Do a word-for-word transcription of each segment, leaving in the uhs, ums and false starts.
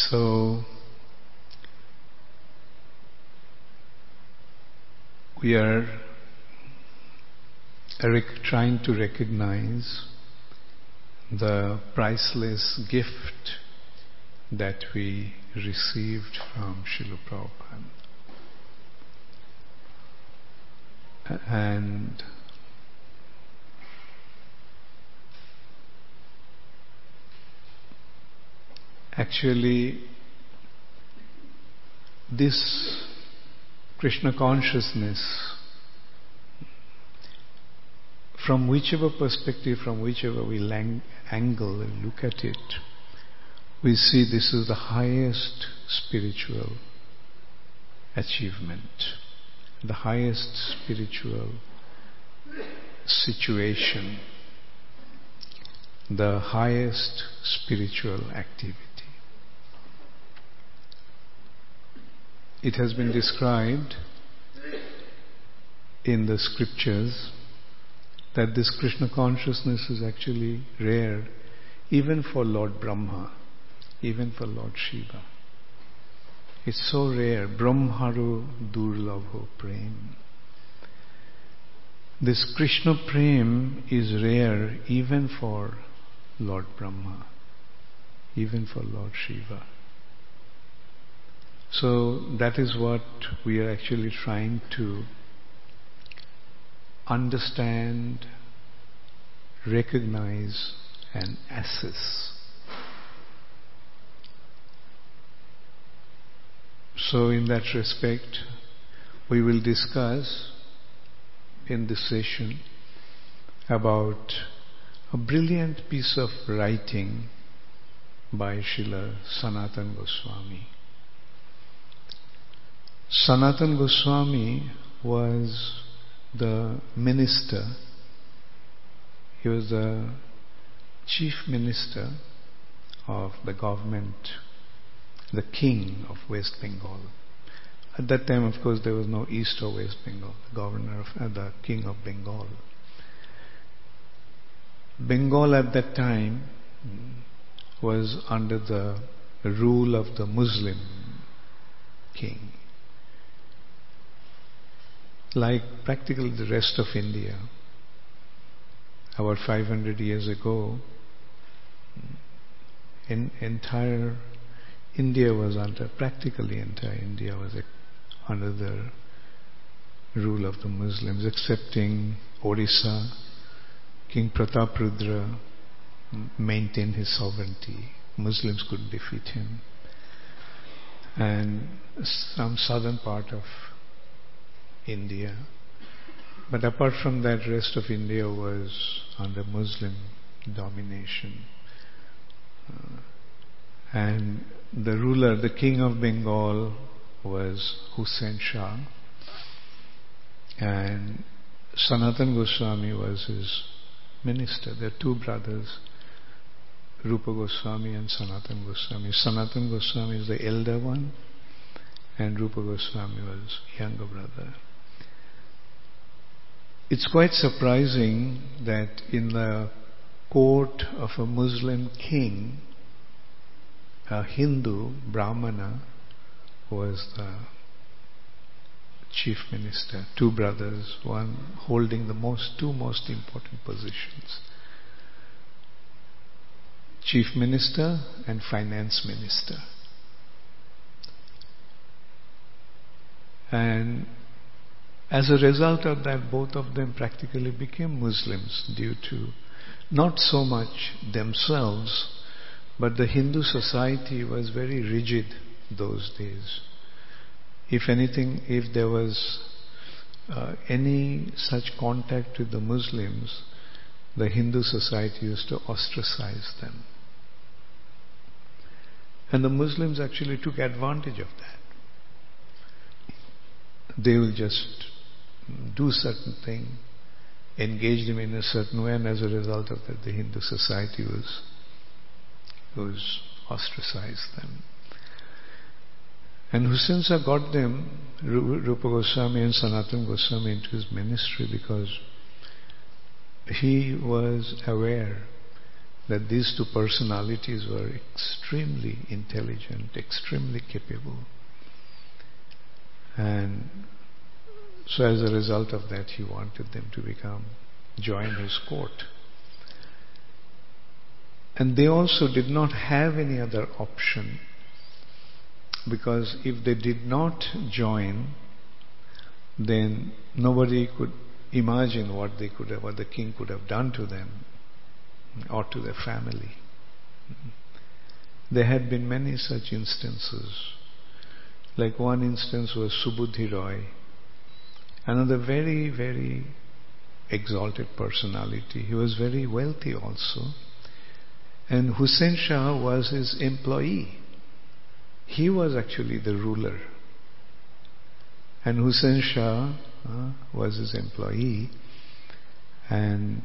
So, we are rec- trying to recognize the priceless gift that we received from Srila Prabhupada. And actually, this Krishna consciousness, from whichever perspective, from whichever we lang- angle and look at it, we see this is the highest spiritual achievement, the highest spiritual situation, the highest spiritual activity. It has been described in the scriptures that this Krishna consciousness is actually rare even for Lord Brahma, even for Lord Shiva. It's so rare. Brahmaru durlabho prem. This Krishna prem is rare even for Lord Brahma, even for Lord Shiva. So that is what we are actually trying to understand, recognize, and assess. So in that respect, we will discuss in this session about a brilliant piece of writing by Srila Sanatana Goswami. Sanatana Goswami was the minister, he was the chief minister of the government, the king of West Bengal. At that time, of course, there was no East or West Bengal, the governor of, uh, the king of Bengal. Bengal at that time was under the rule of the Muslim king. Like practically the rest of India, about five hundred years ago, in entire India was under, practically entire India was under the rule of the Muslims, excepting Orissa. King Prataprudra maintained his sovereignty. Muslims couldn't defeat him. And some southern part of India. But apart from that, rest of India was under Muslim domination. Uh, and the ruler, the king of Bengal was Hussain Shah, and Sanatana Goswami was his minister. There are two brothers, Rupa Goswami and Sanatana Goswami. Sanatana Goswami is the elder one, and Rupa Goswami was younger brother. It's quite surprising that in the court of a Muslim king, a Hindu Brahmana was the chief minister. Two brothers, one holding the most, two most important positions: chief minister and finance minister. And as a result of that, both of them practically became Muslims due to not so much themselves, but the Hindu society was very rigid those days. If anything, if there was uh, any such contact with the Muslims, the Hindu society used to ostracize them. And the Muslims actually took advantage of that. They will just do certain thing, engage them in a certain way, and as a result of that, the Hindu society was, was ostracized them. And Hussain Shah got them, Rupa Goswami and Sanatana Goswami, into his ministry because he was aware that these two personalities were extremely intelligent, extremely capable. And so as a result of that, he wanted them to become, join his court. And they also did not have any other option, because if they did not join, then nobody could imagine what they could have, what the king could have done to them or to their family. There had been many such instances. Like one instance was Subudhi Roy, another very, very exalted personality. He was very wealthy also. And Hussain Shah was his employee. He was actually the ruler. And Hussain Shah uh, was his employee. And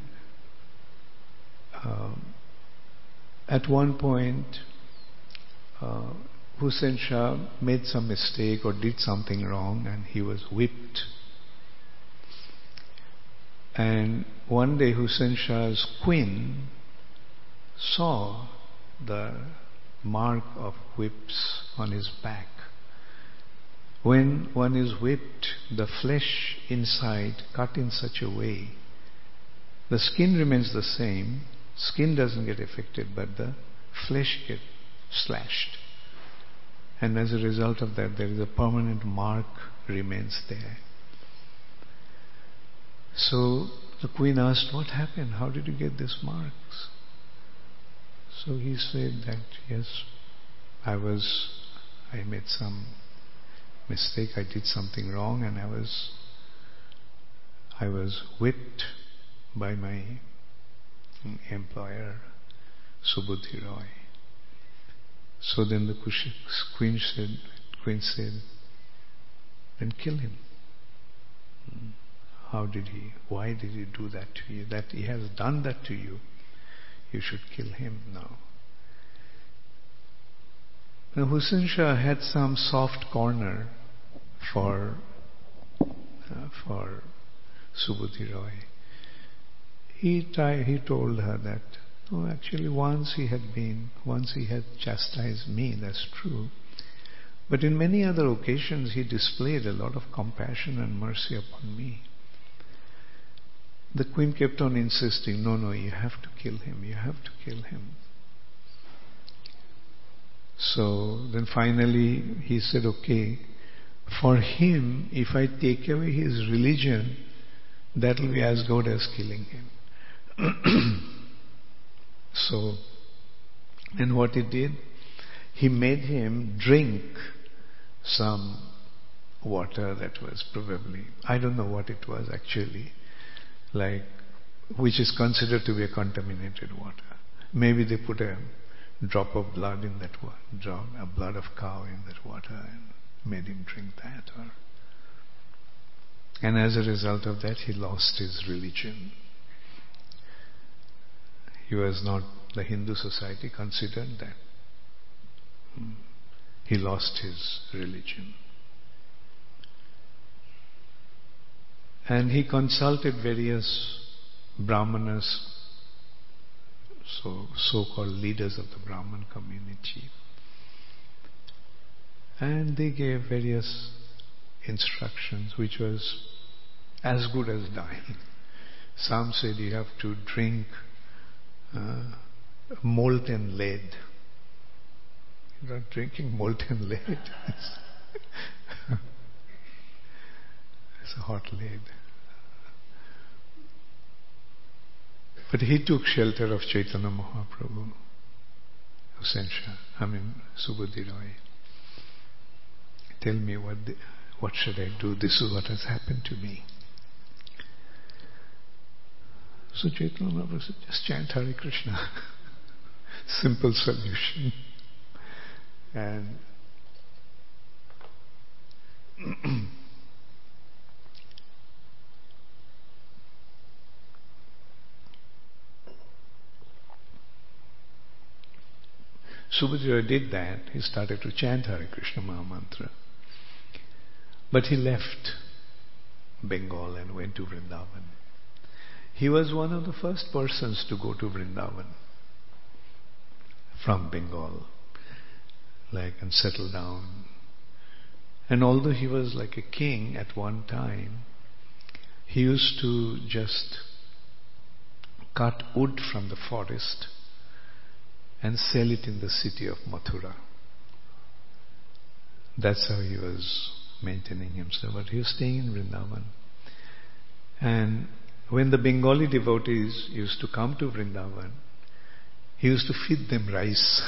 uh, at one point, uh, Hussain Shah made some mistake or did something wrong, and he was whipped. And one day Hussain Shah's queen saw the mark of whips on his back. When one is whipped, the flesh inside cut in such a way, the skin remains the same, skin doesn't get affected, but the flesh gets slashed. And as a result of that, there is a permanent mark remains there. So the queen asked, what happened? How did you get these marks? So he said that, yes, I was, I made some mistake, I did something wrong, and I was, I was whipped by my employer, Subudhi Roy. So then the queen said, queen said, then kill him. How did he, why did he do that to you? That he has done that to you. You should kill him now. Now Hussain Shah had some soft corner for uh, for Subudhi Roy. He tried, he told her that, oh, actually once he had been, once he had chastised me, that's true. But in many other occasions he displayed a lot of compassion and mercy upon me. The queen kept on insisting, no, no, you have to kill him, you have to kill him. So then finally he said, okay, for him, if I take away his religion, that will be as good as killing him. So, and what he did, he made him drink some water that was probably, I don't know what it was actually, like, which is considered to be a contaminated water. Maybe they put a drop of blood in that water, drop a blood of cow in that water and made him drink that. Or, and as a result of that, he lost his religion. He was not, the Hindu society considered that. He lost his religion. And he consulted various brahmanas, so so-called leaders of the Brahman community. And they gave various instructions which was as good as dying. Some said you have to drink uh, molten lead. You're not drinking molten lead. It's a hot lead. But he took shelter of Chaitanya Mahaprabhu, Hussain Shah, I mean Subudhi Roy. Tell me what the, what should I do? This is what has happened to me. So Chaitanya Mahaprabhu said, just chant Hare Krishna. Simple solution. And Subudhi Roy did that. He started to chant Hare Krishna Mahamantra. But he left Bengal and went to Vrindavan. He was one of the first persons to go to Vrindavan. from Bengal, like, and settle down. And although he was like a king at one time, he used to just cut wood from the forest and sell it in the city of Mathura. That's how he was maintaining himself. But he was staying in Vrindavan. And when the Bengali devotees used to come to Vrindavan, he used to feed them rice.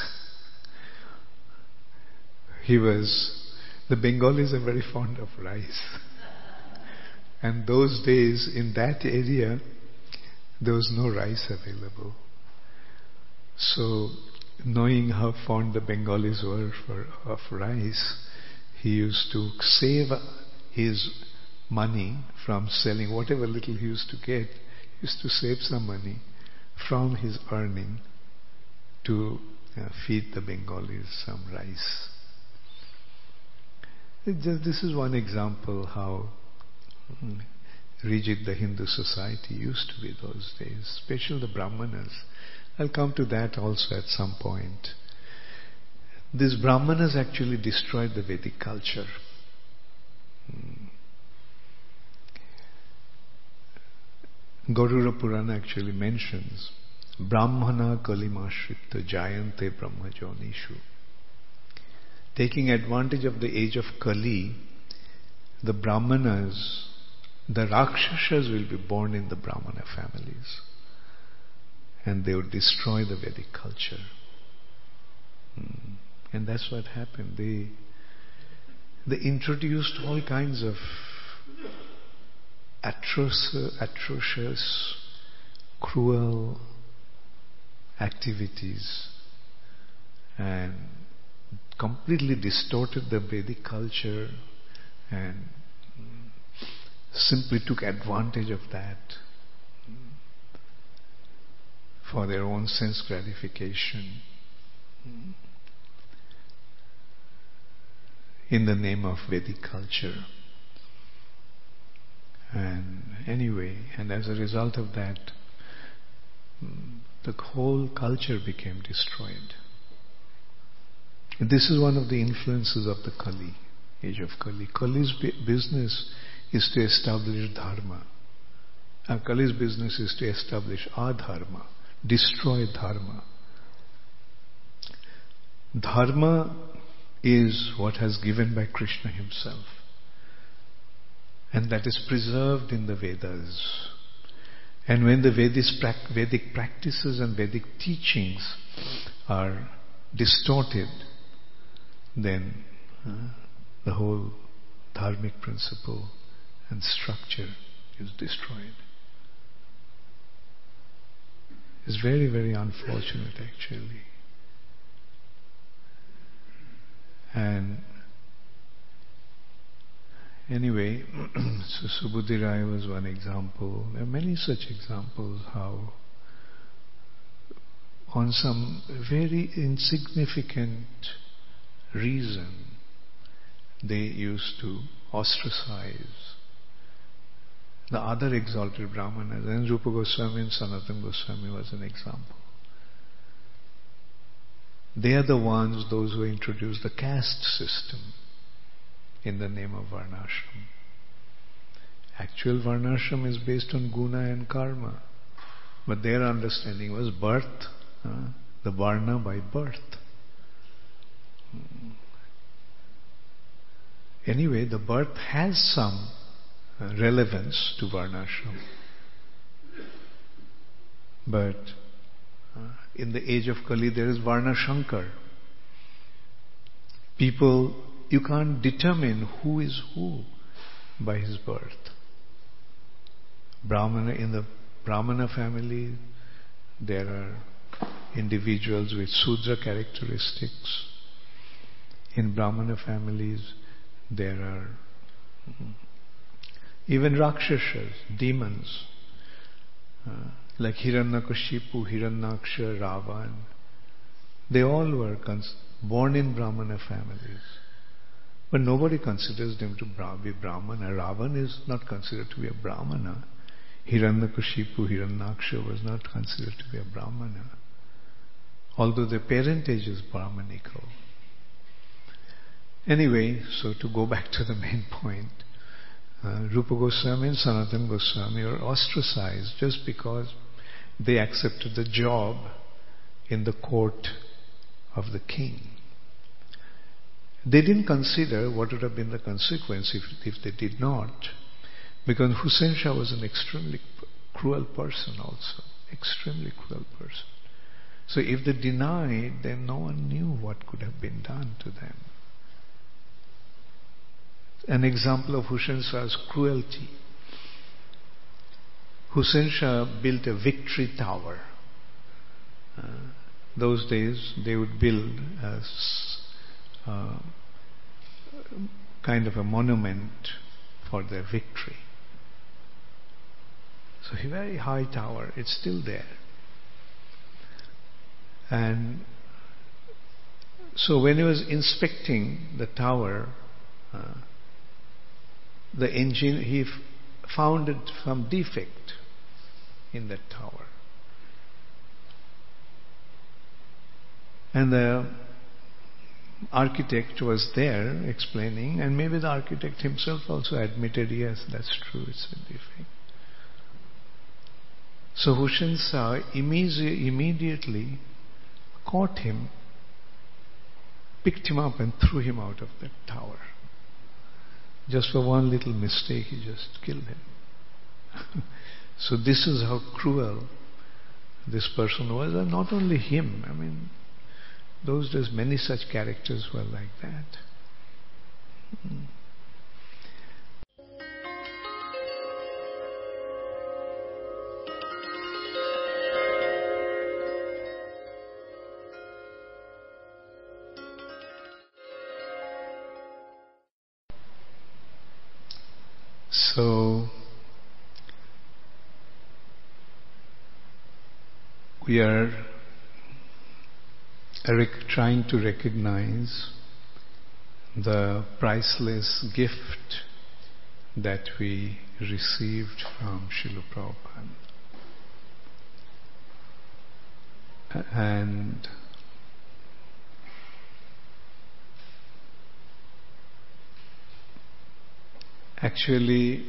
He was, the Bengalis are very fond of rice. And those days in that area, there was no rice available. So, knowing how fond the Bengalis were for, of rice, he used to save his money from selling whatever little he used to get. He used to save some money from his earning to uh, feed the Bengalis some rice. It just, this is one example how mm, rigid the Hindu society used to be those days, especially the Brahmanas. I'll come to that also at some point. These Brahmanas actually destroyed the Vedic culture. Hmm. Garuda Purana actually mentions Brahmana Kalimashripta Jayante Brahmajonishu. Taking advantage of the age of Kali, the Brahmanas, the Rakshasas will be born in the Brahmana families. And they would destroy the Vedic culture. Hmm. And that's what happened. They, they introduced all kinds of atrocious, atrocious, cruel activities and completely distorted the Vedic culture and simply took advantage of that for their own sense gratification in the name of Vedic culture. And anyway, and as a result of that, the whole culture became destroyed. And this is one of the influences of the Kali, age of Kali. Kali's business is to establish dharma. And Kali's business is to establish adharma, destroy dharma. Dharma is what has given by Krishna himself. And that is preserved in the Vedas. And when the Vedic practices and Vedic teachings are distorted, then uh, the whole dharmic principle and structure is destroyed. It's very, very unfortunate actually. And anyway, so Subhuti Rai was one example. There are many such examples how on some very insignificant reason they used to ostracize the other exalted Brahmanas. And Rupa Goswami and Sanatana Goswami was an example. They are the ones, those who introduced the caste system in the name of Varnashram. Actual Varnashram is based on guna and karma. But their understanding was birth, uh, the Varna by birth. Anyway, the birth has some uh, relevance to Varnashram. But uh, in the age of Kali there is Varna Shankar. People, you can't determine who is who by his birth. Brahmana, in the Brahmana family, there are individuals with Sudra characteristics. In Brahmana families, there are even Rakshasas, demons, uh, like Hiranyakashipu, Hiranyaksha, Ravan. They all were cons- born in Brahmana families. But nobody considers them to be Brahmana. Ravan is not considered to be a Brahmana. Hiranyakashipu, Hiranyaksha was not considered to be a Brahmana. although the parentage is Brahmanical. Anyway, so to go back to the main point, uh, Rupa Goswami and Sanatana Goswami were ostracized just because they accepted the job in the court of the king. They didn't consider what would have been the consequence if, if they did not, because Hussain Shah was an extremely cruel person also, extremely cruel person. So if they denied, then no one knew what could have been done to them. An example of Hussain Shah's cruelty. Hussain Shah built a victory tower. Uh, those days they would build a uh, kind of a monument for their victory. So a very high tower, it's still there. And so when he was inspecting the tower, uh, the engine, he f- found some defect in that tower. And the architect was there explaining, and maybe the architect himself also admitted, yes, that's true, it's a defect. So Hussain Shah immediately, immediately caught him, picked him up and threw him out of that tower. Just for one little mistake, he just killed him. So this is how cruel this person was, and not only him. I mean, those days many such characters were like that. Hmm. So we are rec- trying to recognize the priceless gift that we received from Srila Prabhupada. And actually,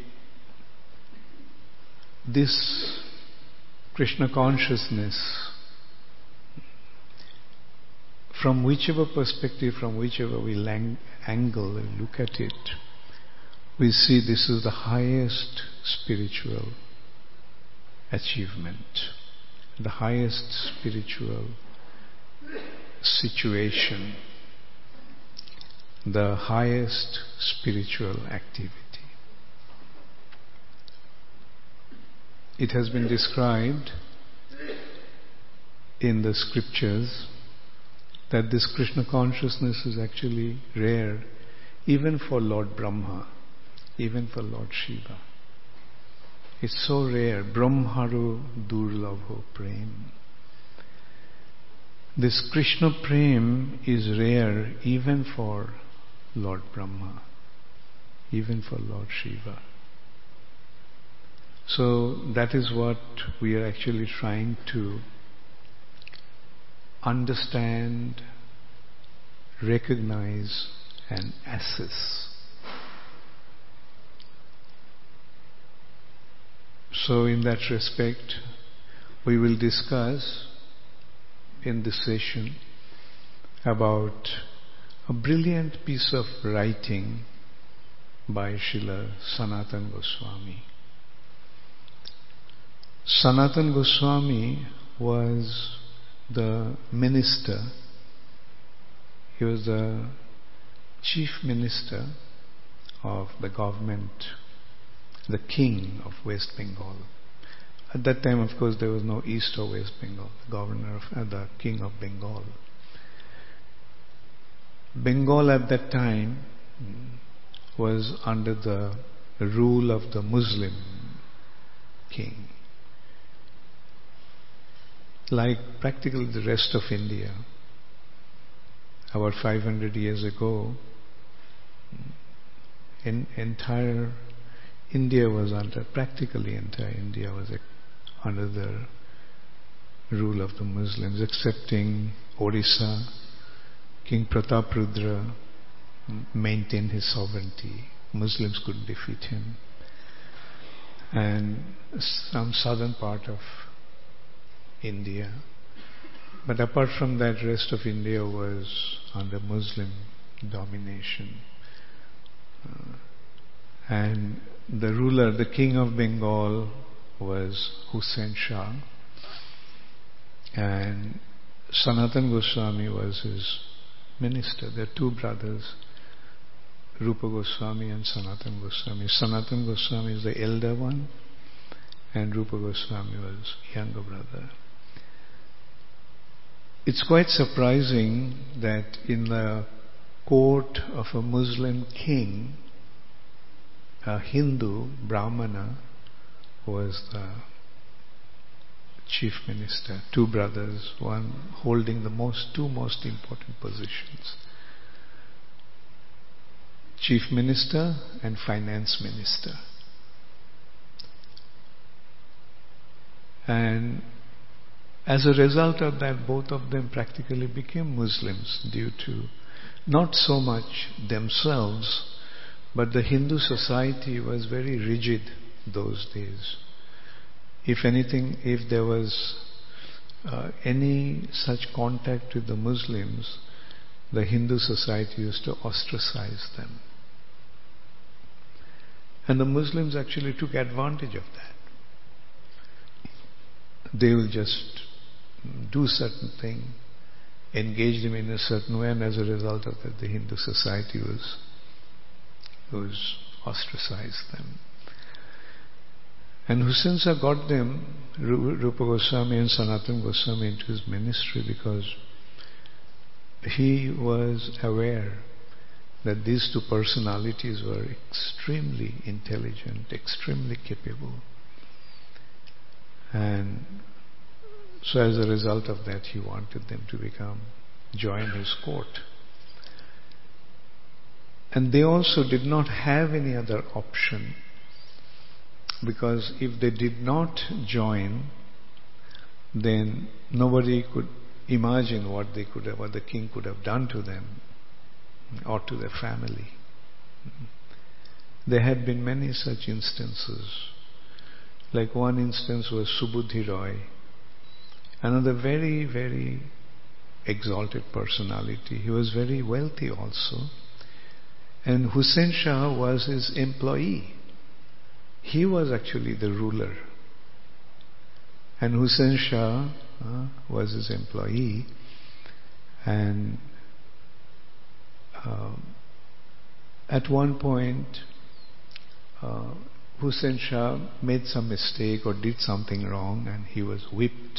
this Krishna consciousness, from whichever perspective, from whichever we lang- angle and look at it, we see this is the highest spiritual achievement, the highest spiritual situation, the highest spiritual activity. It has been described in the scriptures that this Krishna consciousness is actually rare even for Lord Brahma, even for Lord Shiva. It's so rare. Brahmaro durlabho prem. This Krishna prem is rare even for Lord Brahma, even for Lord Shiva. So that is what we are actually trying to understand, recognize, and assess. So in that respect, we will discuss in this session about a brilliant piece of writing by Srila Sanatana Goswami. Sanatana Goswami was the minister, he was the chief minister of the government, the king of West Bengal. At that time, of course, there was no East or West Bengal, the governor of, uh, the king of Bengal. Bengal at that time was under the rule of the Muslim king. Like practically the rest of India, about five hundred years ago, in entire India was under, practically entire India was under the rule of the Muslims, excepting Orissa. King Prataprudra maintained his sovereignty. Muslims couldn't defeat him. And some southern part of India. But apart from that, rest of India was under Muslim domination. Uh, and the ruler, the king of Bengal, was Hussain Shah. And Sanatana Goswami was his minister. There are two brothers, Rupa Goswami and Sanatana Goswami. Sanatana Goswami is the elder one, and Rupa Goswami was younger brother. It's quite surprising that in the court of a Muslim king, a Hindu Brahmana was the chief minister. Two brothers, one holding the most two most important positions: chief minister and finance minister. And as a result of that, both of them practically became Muslims due to not so much themselves, but the Hindu society was very rigid those days. If anything, if there was uh, any such contact with the Muslims, the Hindu society used to ostracize them. And the Muslims actually took advantage of that. They will just do certain thing, engage them in a certain way, and as a result of that, the Hindu society was, was ostracized them. And Hussain Shah got them, Rupa Goswami and Sanatana Goswami, into his ministry because he was aware that these two personalities were extremely intelligent, extremely capable. And so as a result of that, he wanted them to become, join his court. And they also did not have any other option, because if they did not join, then nobody could imagine what they could have, what the king could have done to them or to their family. There had been many such instances. Like one instance was Subudhi Roy, another very, very exalted personality. He was very wealthy also. And Hussain Shah was his employee. He was actually the ruler. And Hussain Shah uh, was his employee. And uh, at one point, uh, Hussain Shah made some mistake or did something wrong, and he was whipped.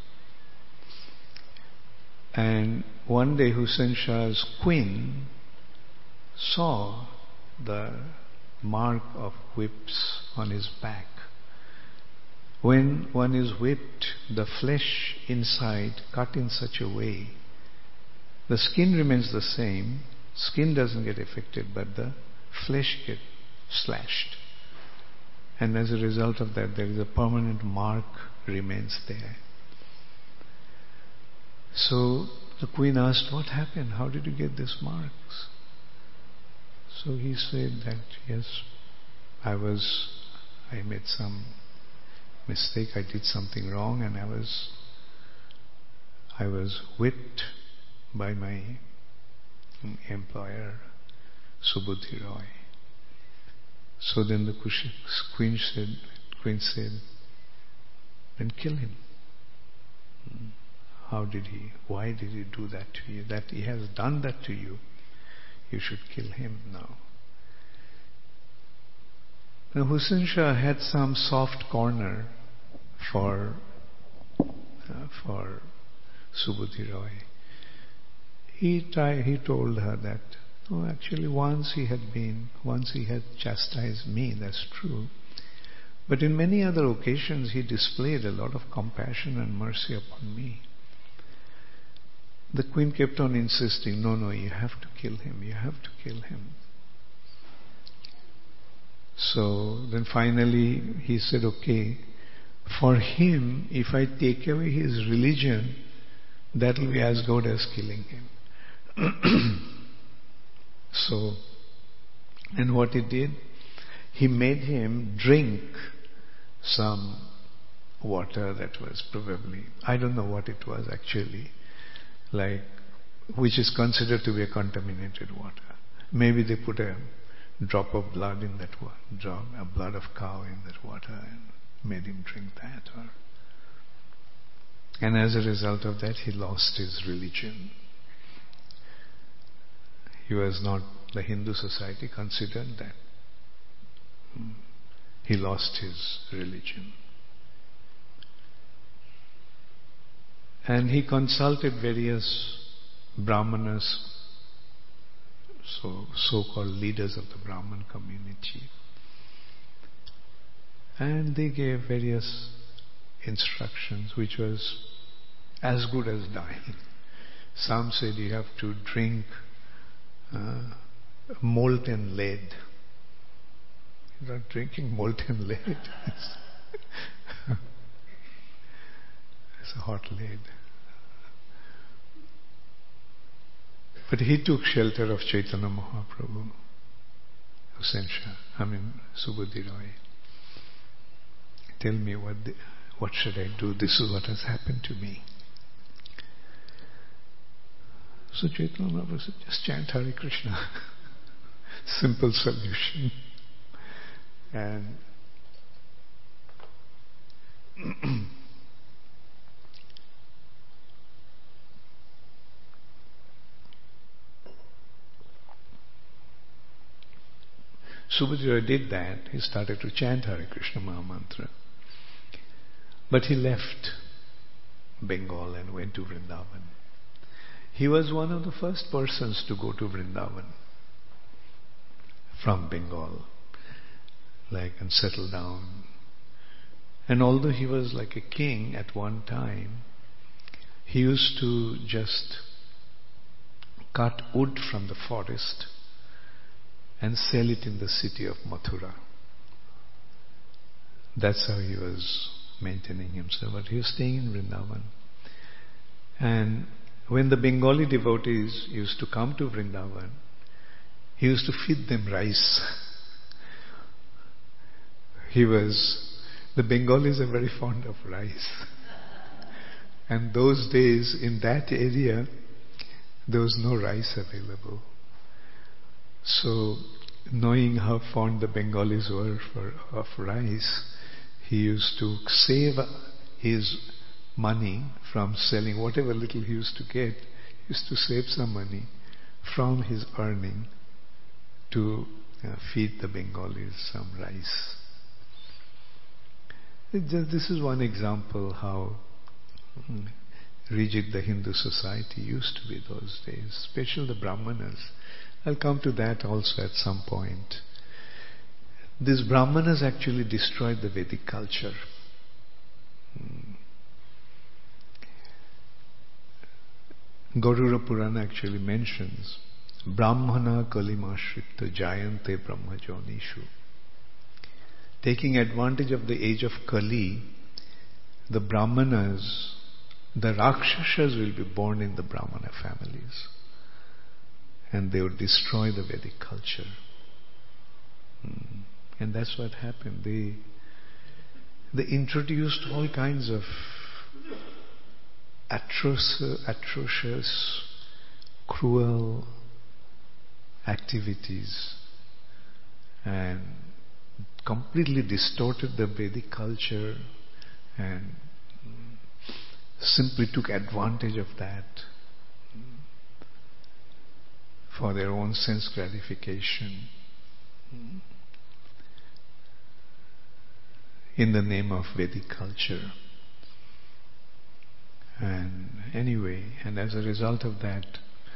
And one day Hussain Shah's queen saw the mark of whips on his back. When one is whipped, the flesh inside cut in such a way, the skin remains the same, skin doesn't get affected, but the flesh gets slashed. And as a result of that, there is a permanent mark remains there. So the queen asked, what happened? How did you get these marks? So he said that, yes, I was, I made some mistake, I did something wrong, and I was, I was whipped by my employer, Subudhi Roy. So then the queen said, queen said, then kill him. How did he, why did he do that to you? That he has done that to you. You should kill him now. Now Hussain Shah had some soft corner for uh, for Subudhi Roy. He tried, he told her that, oh, actually once he had been, once he had chastised me, that's true. But in many other occasions he displayed a lot of compassion and mercy upon me. The queen kept on insisting, no, no, you have to kill him, you have to kill him. So then finally he said, okay, For him, if I take away his religion, that will be as good as killing him. So, and what he did, he made him drink some water that was probably, I don't know what it was actually, like, which is considered to be a contaminated water. Maybe they put a drop of blood in that water, drop a blood of cow in that water and made him drink that. Or, and as a result of that, he lost his religion. He was not, the Hindu society considered that. He lost his religion. And he consulted various Brahmanas, so so-called leaders of the Brahman community. And they gave various instructions which was as good as dying. Some said you have to drink uh, molten lead. You're not drinking molten lead. It's a hot lead. But he took shelter of Chaitanya Mahaprabhu, Hussain Shah, I mean Subudhi Roy. Tell me what the, what should I do? This is what has happened to me. So Chaitanya Mahaprabhu said, just chant Hare Krishna. Simple solution. And Subhadra did that. He started to chant Hare Krishna Mahamantra. But he left Bengal and went to Vrindavan. He was one of the first persons to go to Vrindavan from Bengal, like, and settle down. And although he was like a king at one time, he used to just cut wood from the forest and sell it in the city of Mathura. That's how he was maintaining himself. But he was staying in Vrindavan. And when the Bengali devotees used to come to Vrindavan, he used to feed them rice. He was, the Bengalis are very fond of rice. And those days in that area, there was no rice available. So, knowing how fond the Bengalis were for, of rice, he used to save his money from selling whatever little he used to get. He used to save some money from his earning to uh, feed the Bengalis some rice. It just, this is one example how mm, rigid the Hindu society used to be those days, especially the Brahmanas. I'll come to that also at some point. These Brahmanas actually destroyed the Vedic culture. Hmm. Garuda Purana actually mentions Brahmana Kalimashritta Jayante Brahmajonishu. Taking advantage of the age of Kali, the Brahmanas, the Rakshasas will be born in the Brahmana families. And they would destroy the Vedic culture. Hmm. And that's what happened. They, they introduced all kinds of atrocious, atrocious, cruel activities and completely distorted the Vedic culture and simply took advantage of that for their own sense gratification in the name of Vedic culture. And anyway, and as a result of that,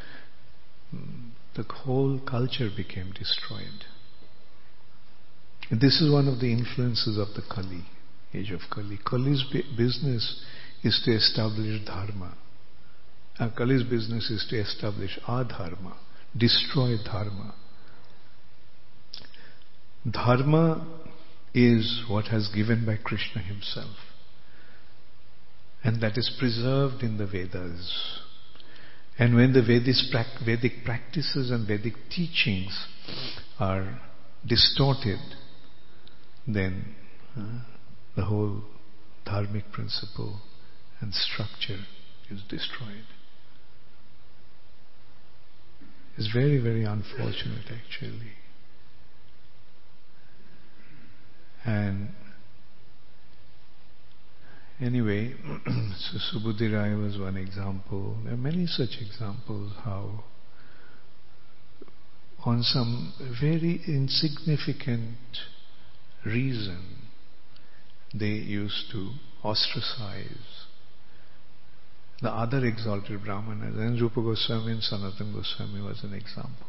the whole culture became destroyed. And this is one of the influences of the Kali, age of Kali. Kali's business is to establish dharma. And Kali's business is to establish adharma, destroy dharma. Dharma is what has given by Krishna himself. And that is preserved in the Vedas. And when the Vedic practices and Vedic teachings are distorted, then uh, the whole dharmic principle and structure is destroyed. It's very, very unfortunate actually. And anyway, so Subhuti Rai was one example. There are many such examples how on some very insignificant reason they used to ostracize the other exalted Brahmanas. And Rupa Goswami and Sanatana Goswami was an example.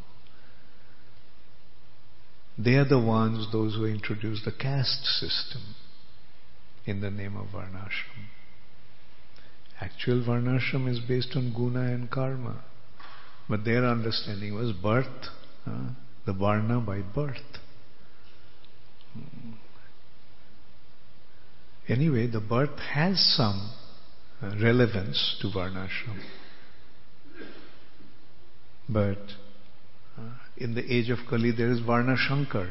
They are the ones, those who introduced the caste system in the name of Varnashram. Actual Varnashram is based on guna and karma. But their understanding was birth, uh, the Varna by birth. Anyway, the birth has some uh, relevance to Varnashram. But uh, in the age of Kali there is Varna Shankar.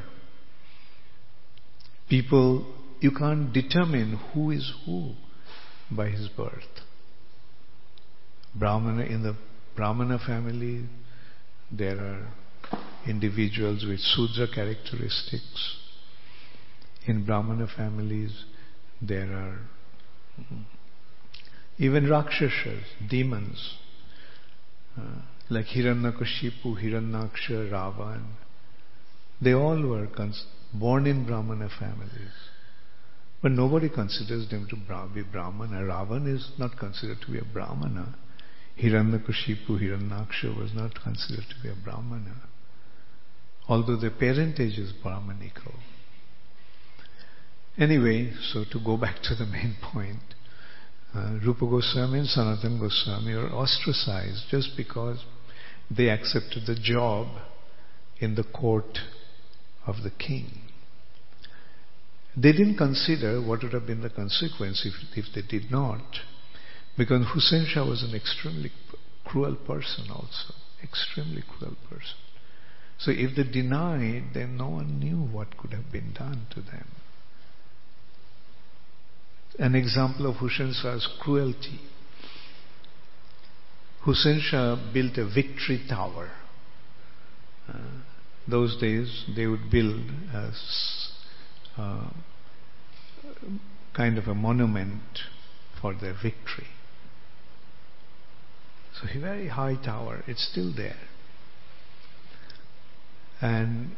People, you can't determine who is who by his birth. Brahmana, in the Brahmana family, there are individuals with Sudra characteristics. In Brahmana families, there are even Rakshasas, demons, uh, like Hiranyakashipu, Hiranyaksha, Ravan. They all were cons- born in Brahmana families. But nobody considers them to be Brahmana. Ravan is not considered to be a Brahmana. Hiranyakashipu, Hiranyaksha was not considered to be a Brahmana, although the parentage is Brahmanical. Anyway, so to go back to the main point, uh, Rupa Goswami and Sanatana Goswami were ostracized just because they accepted the job in the court of the king. They didn't consider what would have been the consequence if, if they did not, because Hussain Shah was an extremely cruel person also, extremely cruel person. So if they denied, then no one knew what could have been done to them. An example of Hussain Shah's cruelty. Hussain Shah built a victory tower. Uh, those days they would build a uh, kind of a monument for their victory. So a very high tower, it's still there. And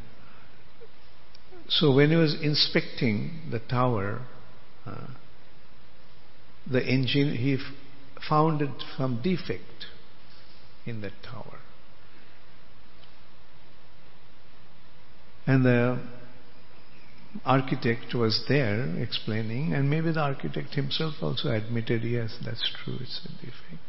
so when he was inspecting the tower, uh, the engine, he f- found some defect in that tower. And the architect was there explaining, and maybe the architect himself also admitted, yes, that's true, it's a defect.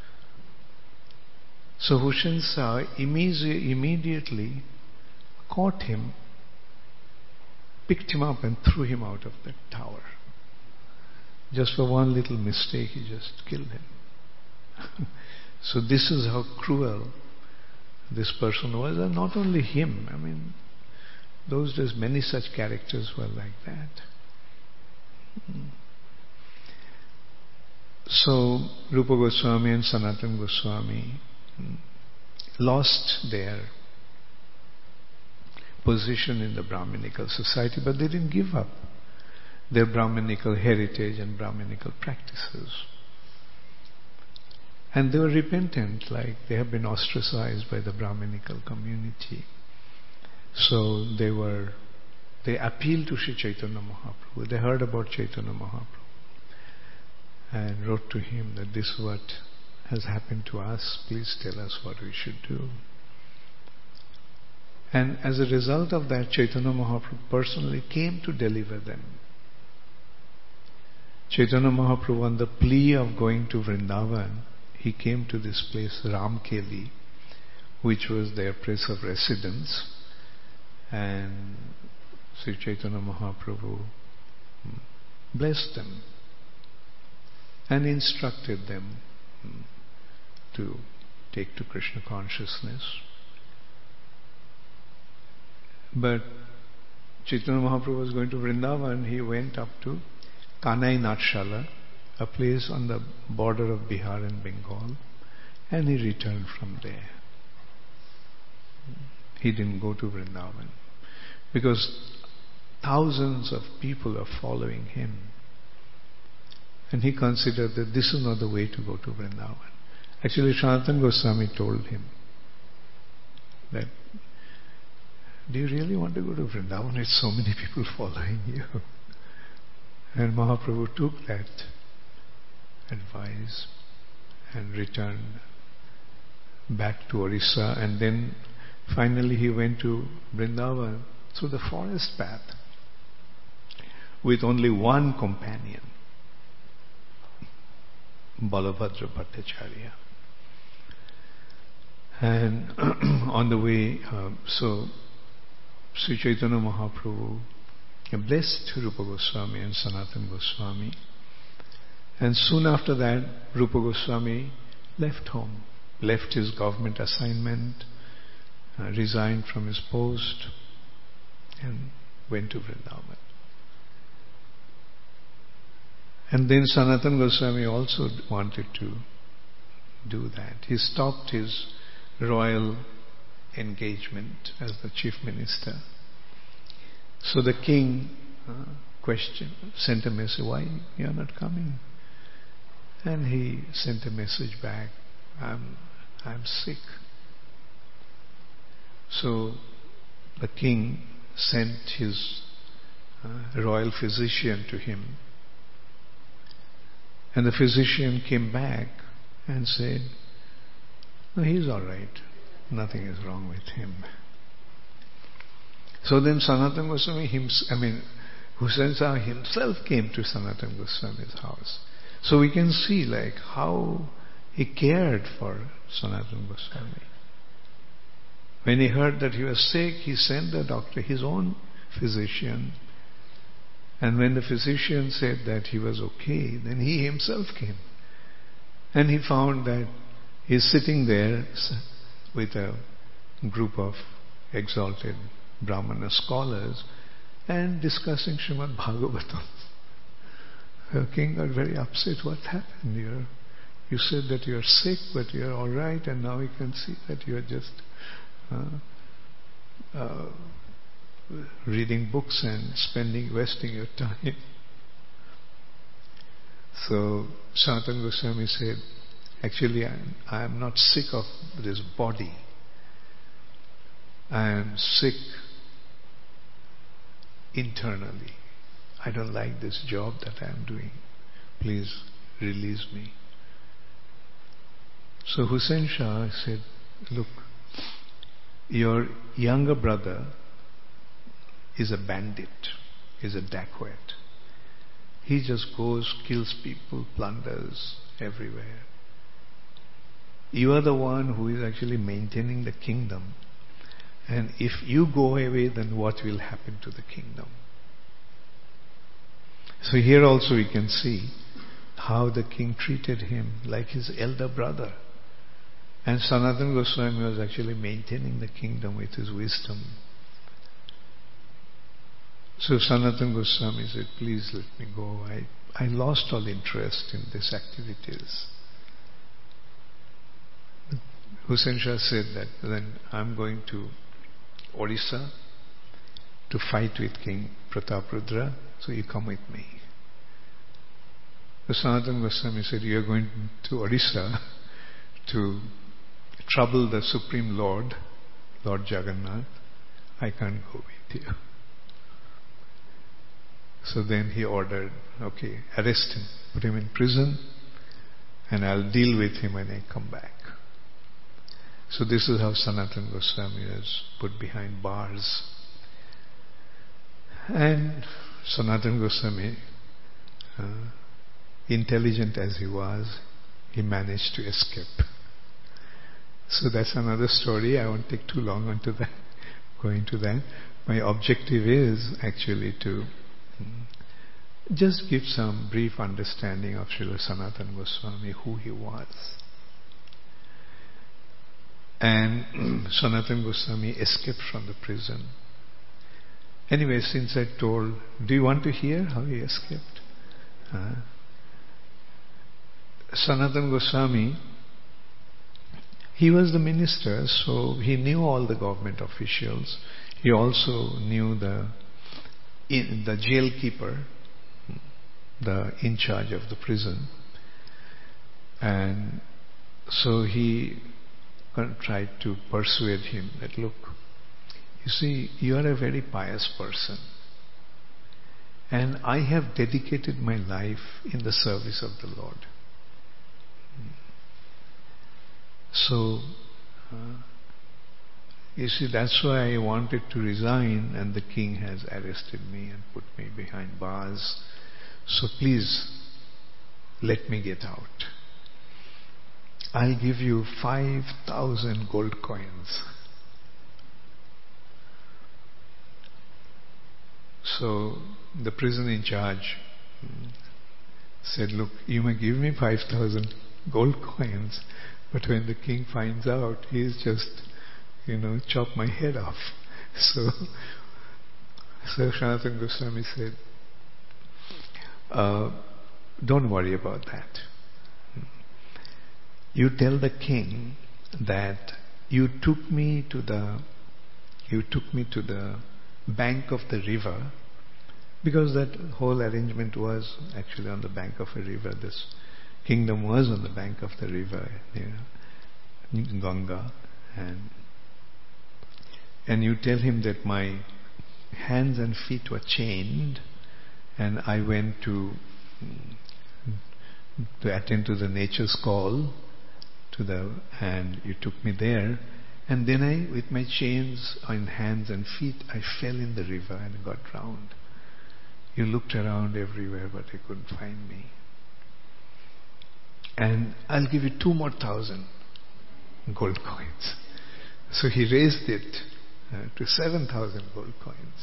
So Hussain Shah immediately, immediately caught him, picked him up and threw him out of that tower. Just for one little mistake, he just killed him. So this is how cruel this person was, and not only him. I mean, those days many such characters were like that. So Rupa Goswami and Sanatana Goswami lost their position in the Brahminical society, but they didn't give up their Brahminical heritage and Brahminical practices. And they were repentant, like they have been ostracized by the Brahminical community. So they were, they appealed to Sri Chaitanya Mahaprabhu. They heard about Chaitanya Mahaprabhu and wrote to him that this is what has happened to us, please tell us what we should do. And as a result of that, Chaitanya Mahaprabhu personally came to deliver them. Chaitanya Mahaprabhu, on the plea of going to Vrindavan, he came to this place, Ramkeli, which was their place of residence, and Sri Chaitanya Mahaprabhu blessed them. and instructed them hmm, to take to Krishna consciousness. But Chaitanya Mahaprabhu was going to Vrindavan. He went up to Kanai Natshala, a place on the border of Bihar and Bengal, and he returned from there. He didn't go to Vrindavan because thousands of people are following him, and he considered that this is not the way to go to Vrindavan. Actually, Sanatana Goswami told him that, do you really want to go to Vrindavan? It's so many people following you. And Mahaprabhu took that advice and returned back to Orissa, and then finally he went to Vrindavan through the forest path with only one companion, Balabhadra Bhattacharya. And on the way, uh, so Sri Chaitanya Mahaprabhu blessed Rupa Goswami and Sanatana Goswami, and soon after that Rupa Goswami left home, left his government assignment, uh, resigned from his post, and went to Vrindavan. And then Sanatana Goswami also wanted to do that. He stopped his royal engagement as the chief minister. So the king uh, questioned, sent a message, why you are not coming? And he sent a message back, I'm, I'm sick. So the king sent his uh, royal physician to him. And the physician came back and said, no, he's all right. Nothing is wrong with him. So then Sanatana Goswami himself, I mean, Hussain Shah himself came to Sanatana Goswami's house. So we can see like how he cared for Sanatana Goswami. When he heard that he was sick, he sent the doctor, his own physician. And when the physician said that he was okay, then he himself came. And he found that he's sitting there with a group of exalted Brahmana scholars and discussing Srimad Bhagavatam. The king got very upset. What happened? You're, you said that you are sick, but you are all right, and now we can see that you are just uh, uh, reading books and spending, wasting your time. So Sanatana Goswami said, actually I am, I am not sick of this body. I am sick internally. I don't like this job that I am doing. Please release me. So Hussain Shah said, look, your younger brother is a bandit, is a dacoit. He just goes, kills people, plunders everywhere. You are the one who is actually maintaining the kingdom. And if you go away, then what will happen to the kingdom? So here also we can see how the king treated him like his elder brother. And Sanatana Goswami was actually maintaining the kingdom with his wisdom. So Sanatana Goswami said, please let me go. I, I lost all interest in these activities. Hussain Shah said that then I'm going to Orissa to fight with King Prataprudra, so you come with me. So Sanatana Goswami said, you are going to Orissa to trouble the Supreme Lord, Lord Jagannath. I can't go with you. So then he ordered, okay, arrest him, put him in prison, and I'll deal with him when I come back. So this is how Sanatana Goswami was put behind bars. And Sanatana Goswami, uh, intelligent as he was, he managed to escape. So that's another story. I won't take too long onto that, go into that. My objective is actually to just give some brief understanding of Srila Sanatana Goswami, who he was. And Sanatana Goswami escaped from the prison. Anyway, since I told, do you want to hear how he escaped? Uh, Sanatana Goswami, he was the minister, so he knew all the government officials. He also knew the in, the jail keeper, the in charge of the prison. And so he tried to persuade him that, look, you see, you are a very pious person, and I have dedicated my life in the service of the Lord. So, uh, you see, that's why I wanted to resign, and the king has arrested me and put me behind bars. So please, let me get out. I'll give you five thousand gold coins. So the prison in charge said, look, you may give me five thousand gold coins, but when the king finds out, he's just, you know, chop my head off. So, so Sanatana Goswami said, uh, don't worry about that. You tell the king that you took me to the, you took me to the bank of the river, because that whole arrangement was actually on the bank of a river. This kingdom was on the bank of the river, you know, Ganga, and and you tell him that my hands and feet were chained, and I went to to attend to the nature's call to the, and you took me there, and then I, with my chains on hands and feet, I fell in the river and got drowned. You looked around everywhere, but you couldn't find me. And I'll give you two more thousand gold coins. So he raised it uh, to seven thousand gold coins.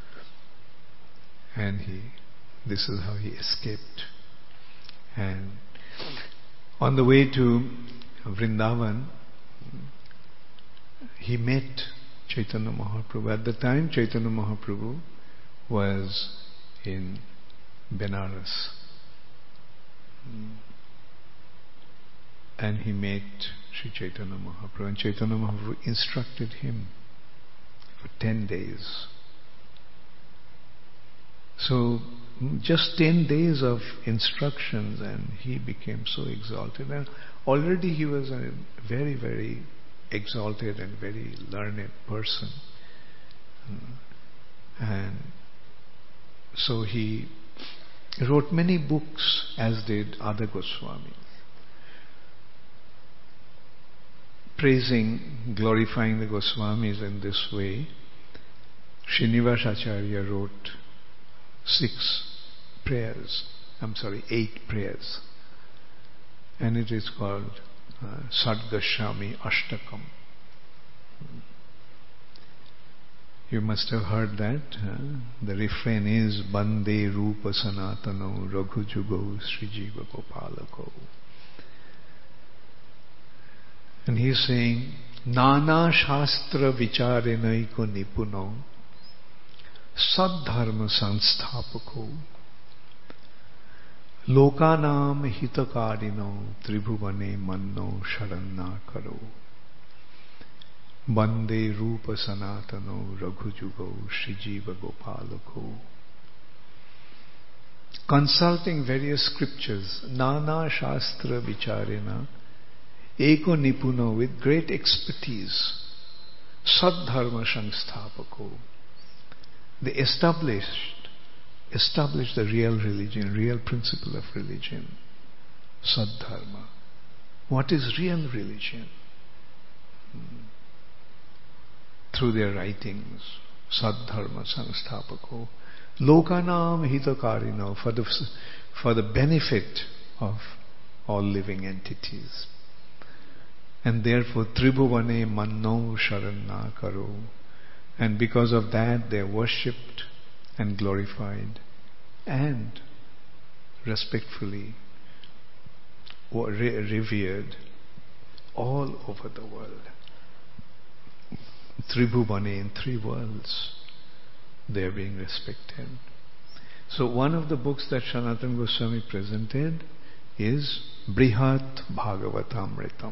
And he, this is how he escaped. And on the way to Vrindavan, he met Chaitanya Mahaprabhu. At the time, Chaitanya Mahaprabhu was in Benares. And he met Sri Chaitanya Mahaprabhu. And Chaitanya Mahaprabhu instructed him for ten days. So, just ten days of instructions, and he became so exalted. And already he was a very, very exalted and very learned person. And so he wrote many books, as did other Goswamis, praising, glorifying the Goswamis in this way. Srinivas Acharya wrote six prayers, I'm sorry, eight prayers, and it is called uh, Sadgashami Ashtakam. You must have heard that. Uh, the refrain is Bande Rupa Sanatano Raghu Jugo Sri Jiva Gopalako. And he is saying, Nana Shastra Vicharenaiko Nipuno Sadharma Sanstapako Lokanam Hitakarino Tribhuvane Manno Sharanna Karo Bande Rupa Sanatano Raghu Jugo Sri Jiva Gopalako. Consulting various scriptures, Nana Shastra Vicharena, Eko Nipuno, with great expertise, Sadharma Sanstapako, they established established the real religion, real principle of religion, Sadharma. What is real religion? Hmm. Through their writings, Sadharma Sanstapako, Lokanam Hitakarino, for the, for the benefit of all living entities. And therefore, Tribhuvane Manno Sharanna Karo. And because of that, they are worshipped and glorified and respectfully revered all over the world. Tribhuvane, in three worlds, they are being respected. So one of the books that Sanatana Goswami presented is Brihat Bhagavatamritam.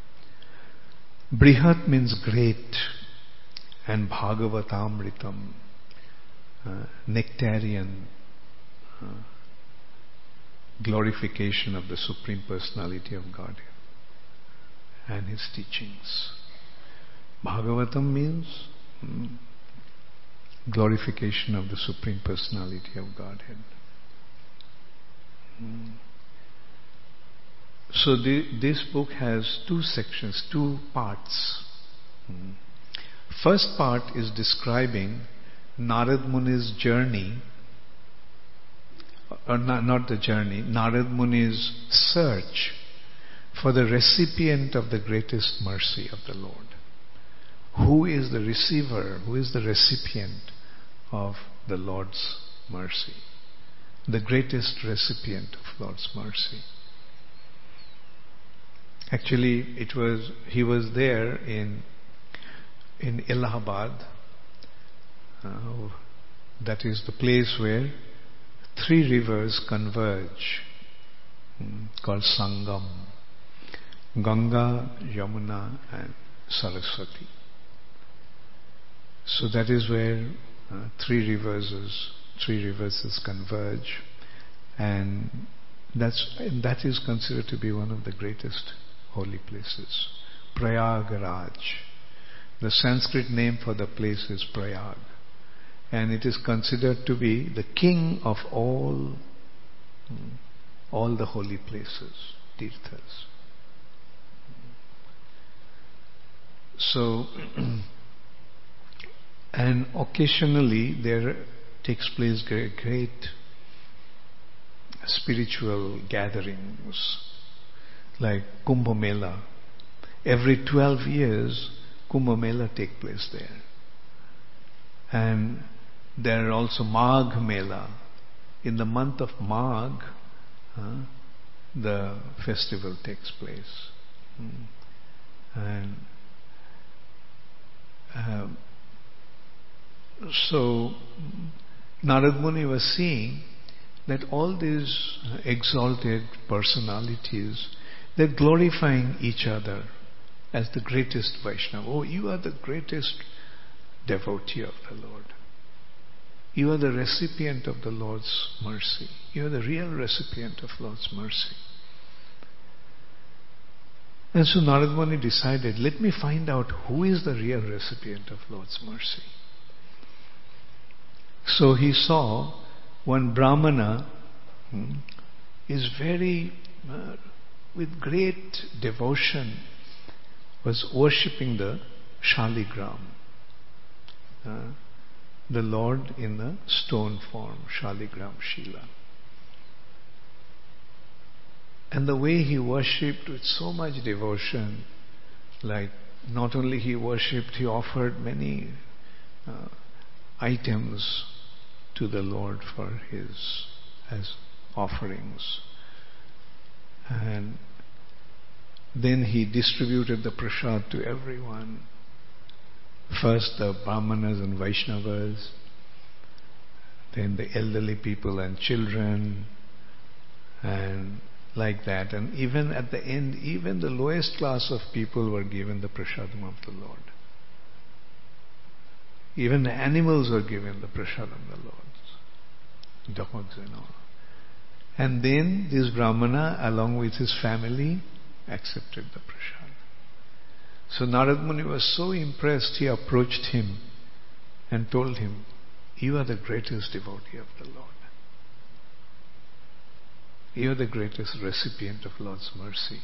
Brihat means great, and Bhagavatamritam, uh, nectarian uh, glorification of the Supreme Personality of Godhead and His teachings. Bhagavatam means mm, glorification of the Supreme Personality of Godhead. Mm. So the, this book has two sections, two parts. Mm. First part is describing Narad Muni's journey, or not, not the journey, Narad Muni's search for the recipient of the greatest mercy of the Lord. Who is the receiver, who is the recipient of the Lord's mercy? The greatest recipient of Lord's mercy. Actually, it was he was there in in Allahabad. Uh, that is the place where three rivers converge, um, called Sangam: Ganga, Yamuna, and Saraswati. So that is where uh, three rivers is, three rivers converge, and that's and that is considered to be one of the greatest holy places. Prayagraj. The Sanskrit name for the place is Prayag, and it is considered to be the king of all all the holy places, tirthas. So, and occasionally there takes place great, great spiritual gatherings, like Kumbh Mela. Every twelve years, Kumbh Mela take place there. And there are also Magh Mela. In the month of Magh, uh, the festival takes place. Mm. And uh, so Narad Muni was seeing that all these exalted personalities, they're glorifying each other as the greatest Vaishnava. Oh, you are the greatest devotee of the Lord. You are the recipient of the Lord's mercy. You are the real recipient of Lord's mercy. And so Narad Muni decided, let me find out who is the real recipient of Lord's mercy. So he saw one Brahmana hmm, is very, uh, with great devotion, was worshipping the Shaligram, uh, the Lord in the stone form, Shaligram Shila. And the way he worshipped with so much devotion, like not only he worshipped, he offered many uh, items to the Lord for his as offerings. And then he distributed the prasad to everyone. First the Brahmanas and Vaishnavas, then the elderly people and children, and like that. And even at the end, even the lowest class of people were given the prasadam of the Lord. Even the animals were given the prasadam of the Lord. Dogs and all. And then this Brahmana, along with his family, accepted the prasad. So Narad Muni was so impressed, he approached him and told him, you are the greatest devotee of the Lord. You are the greatest recipient of Lord's mercy.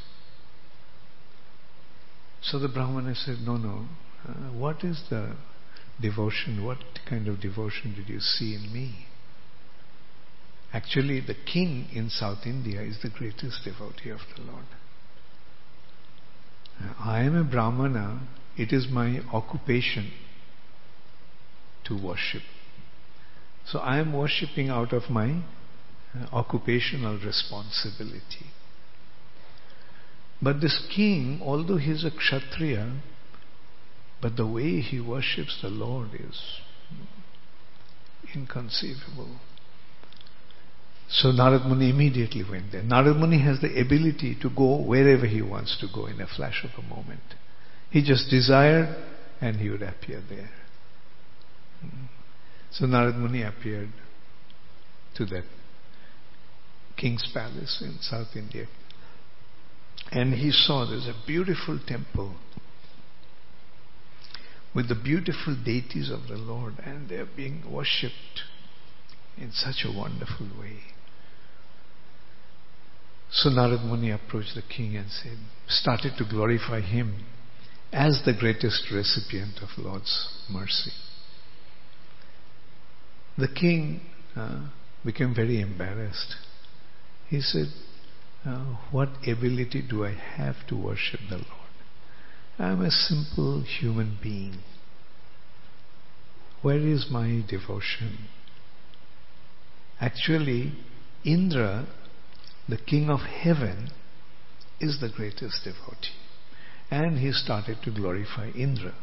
So the Brahmana said, no, no, uh, what is the devotion? What kind of devotion did you see in me? Actually, the king in South India is the greatest devotee of the Lord. I am a Brahmana. It is my occupation to worship. So I am worshipping out of my uh, occupational responsibility. But this king, although he is a Kshatriya, but the way he worships the Lord is inconceivable. So Narad Muni immediately went there. Narad Muni has the ability to go wherever he wants to go in a flash of a moment. He just desired and he would appear there. So Narad Muni appeared to that king's palace in South India. And he saw there's a beautiful temple with the beautiful deities of the Lord, and they are being worshipped in such a wonderful way. So Narad Muni approached the king and said, started to glorify him as the greatest recipient of Lord's mercy. The king uh, became very embarrassed. He said, uh, what ability do I have to worship the Lord? I am a simple human being. Where is my devotion? Actually, Indra, the king of heaven, is the greatest devotee. And he started to glorify Indra.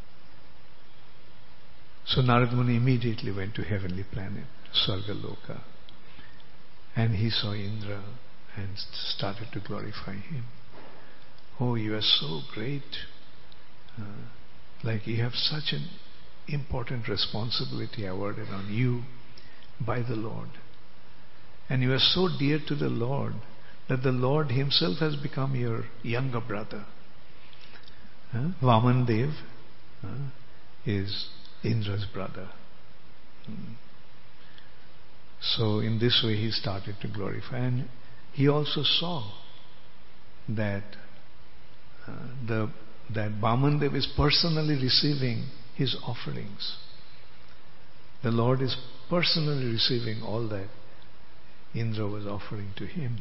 So Narad Muni immediately went to heavenly planet, Sargaloka. And he saw Indra and started to glorify him. Oh, you are so great. Uh, like you have such an important responsibility awarded on you by the Lord. And you are so dear to the Lord that the Lord himself has become your younger brother. Uh, Vaman Dev uh, is Indra's brother. Hmm. So in this way he started to glorify. And he also saw that uh, the that Vaman Dev is personally receiving his offerings. The Lord is personally receiving all that Indra was offering to him.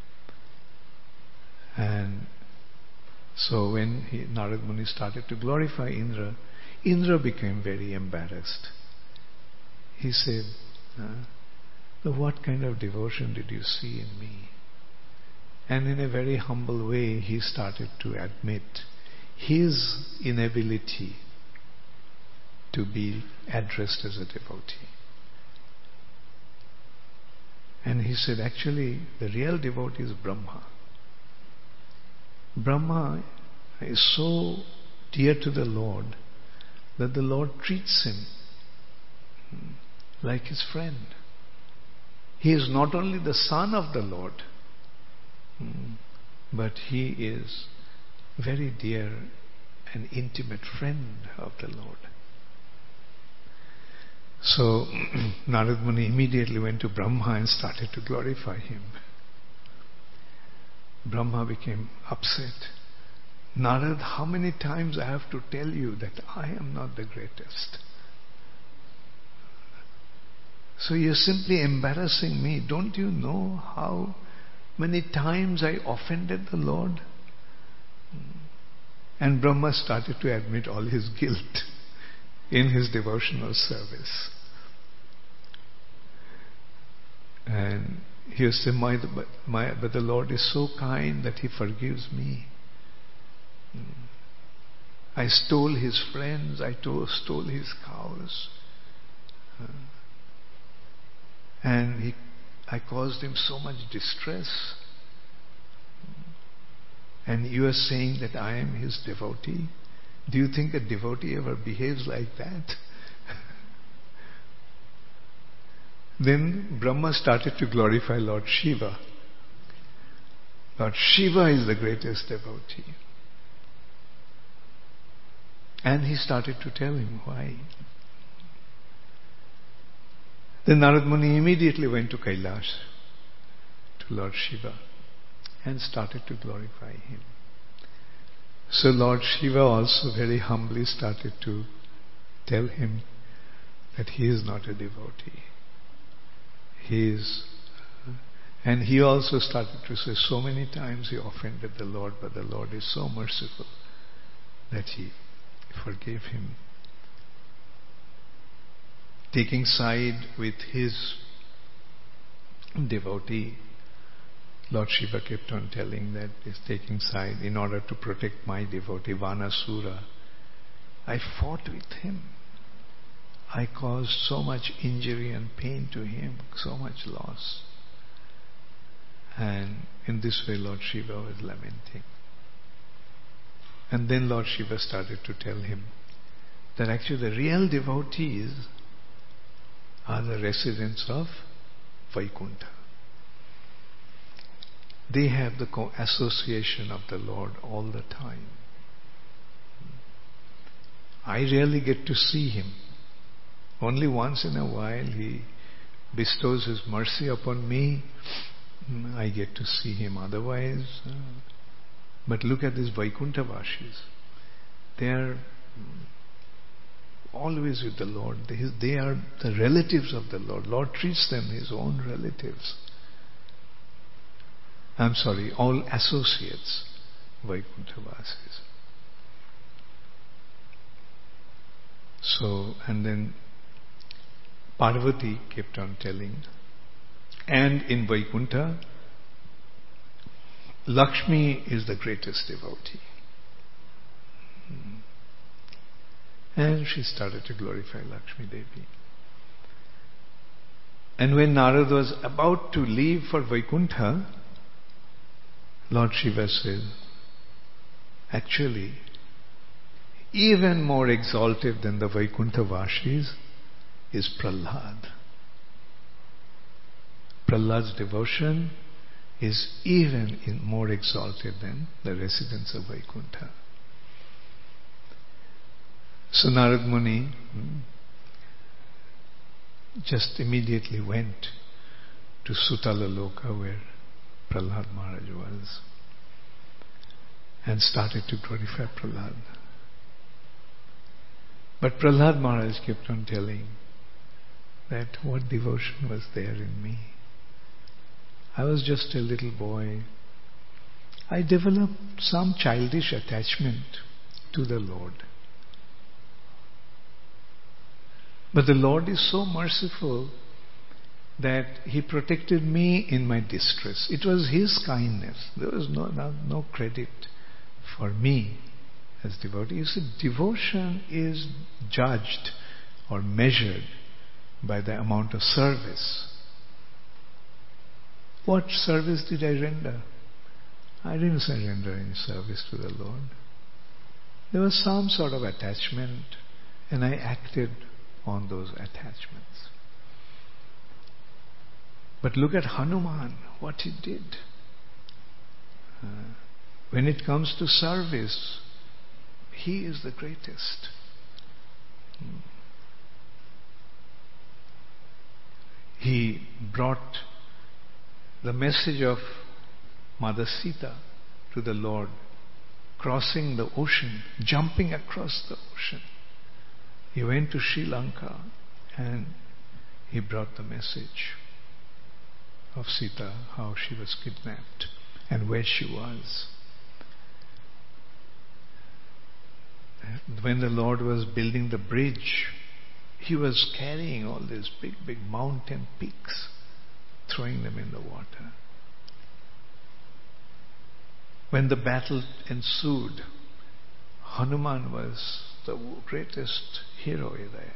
And so when he, Narad Muni started to glorify Indra, Indra became very embarrassed. He said, uh, what kind of devotion did you see in me? And in a very humble way he started to admit his inability to be addressed as a devotee. And he said, actually, the real devotee is Brahma. Brahma is so dear to the Lord that the Lord treats him like his friend. He is not only the son of the Lord, but he is very dear and intimate friend of the Lord. So Narad Muni immediately went to Brahma and started to glorify him. Brahma became upset. Narad, how many times I have to tell you that I am not the greatest? So you're simply embarrassing me. Don't you know how many times I offended the Lord? And Brahma started to admit all his guilt in his devotional service. And he was saying, my, my, but the Lord is so kind that he forgives me. I stole his friends, I to- stole his cows. And he, I caused him so much distress. And you are saying that I am his devotee? Do you think a devotee ever behaves like that? Then Brahma started to glorify Lord Shiva. Lord Shiva is the greatest devotee. And he started to tell him why. Then Narad Muni immediately went to Kailash, to Lord Shiva, and started to glorify him. So Lord Shiva also very humbly started to tell him that he is not a devotee. He is, and he also started to say so many times he offended the Lord, but the Lord is so merciful that he forgave him. Taking side with his devotee, Lord Shiva kept on telling that he's taking side in order to protect my devotee, Vanasura. I fought with him. I caused so much injury and pain to him, so much loss. And in this way Lord Shiva was lamenting. And then Lord Shiva started to tell him that actually the real devotees are the residents of Vaikuntha. They have the co- association of the Lord all the time. I rarely get to see him. Only once in a while he bestows his mercy upon me. I get to see him. Otherwise, uh, but look at these Vaikuntha Vashis. They are always with the Lord. They, they are the relatives of the Lord. Lord treats them his own relatives. I'm sorry, all associates, Vaikuntha Vasis. So, and then Parvati kept on telling, and in Vaikuntha, Lakshmi is the greatest devotee. And she started to glorify Lakshmi Devi. And when Narad was about to leave for Vaikuntha, Lord Shiva said, actually, even more exalted than the Vaikuntha Vashis is Prahlad. Prahlad's devotion is even in more exalted than the residents of Vaikuntha. So Narad Muni hmm, just immediately went to Sutala Loka where Prahlad Maharaj was and started to glorify Prahlad. But Prahlad Maharaj kept on telling that what devotion was there in me. I was just a little boy. I developed some childish attachment to the Lord. But the Lord is so merciful that He protected me in my distress. It was His kindness. There was no, no, no credit for me as devotee. You see, devotion is judged or measured by the amount of service. What service did I render? I didn't render any service to the Lord. There was some sort of attachment, and I acted on those attachments. But look at Hanuman, what he did. Uh, when it comes to service, he is the greatest. Hmm. He brought the message of Mother Sita to the Lord, crossing the ocean, jumping across the ocean. He went to Sri Lanka and he brought the message of Sita, how she was kidnapped and where she was. When the Lord was building the bridge, He was carrying all these big, big mountain peaks, throwing them in the water. When the battle ensued, Hanuman was the greatest hero there.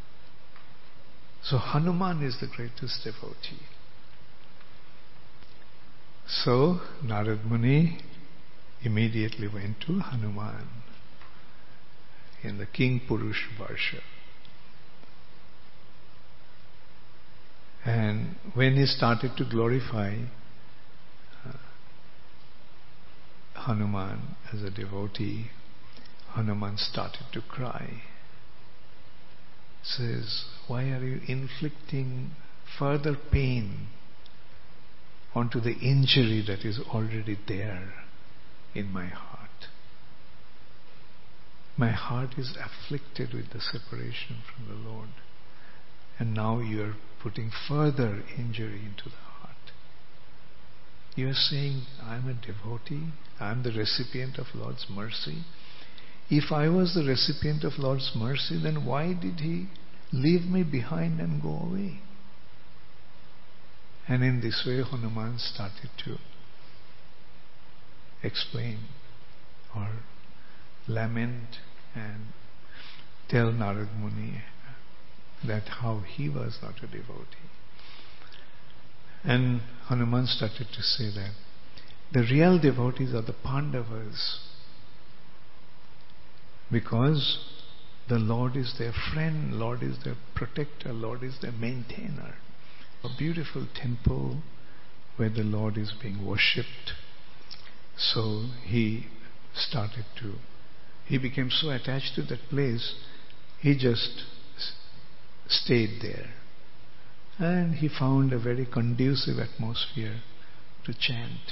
So Hanuman is the greatest devotee. So Narad Muni immediately went to Hanuman in the King Purush Varsha. And when he started to glorify uh, Hanuman as a devotee, Hanuman started to cry. Says, why are you inflicting further pain onto the injury that is already there in my heart? My heart is afflicted with the separation from the Lord. And now you are putting further injury into the heart. You are saying, I am a devotee, I am the recipient of Lord's mercy. If I was the recipient of Lord's mercy, then why did He leave me behind and go away? And in this way Hanuman started to explain or lament and tell Narad Muni that how he was not a devotee. And Hanuman started to say that the real devotees are the Pandavas, because the Lord is their friend, Lord is their protector, Lord is their maintainer. A beautiful temple where the Lord is being worshipped. So he started to, he became so attached to that place, he just stayed there. And he found a very conducive atmosphere to chant.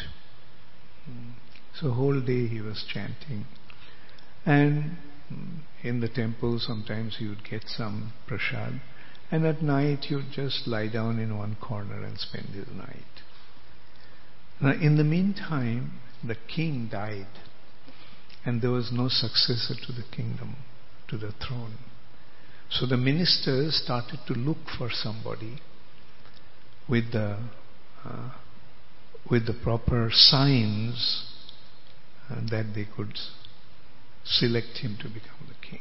So whole day he was chanting. And in the temple sometimes he would get some prasad. And at night he would just lie down in one corner and spend his night. Now in the meantime, the king died. And there was no successor to the kingdom, to the throne. So the ministers started to look for somebody with the uh, with the proper signs uh, that they could select him to become the king.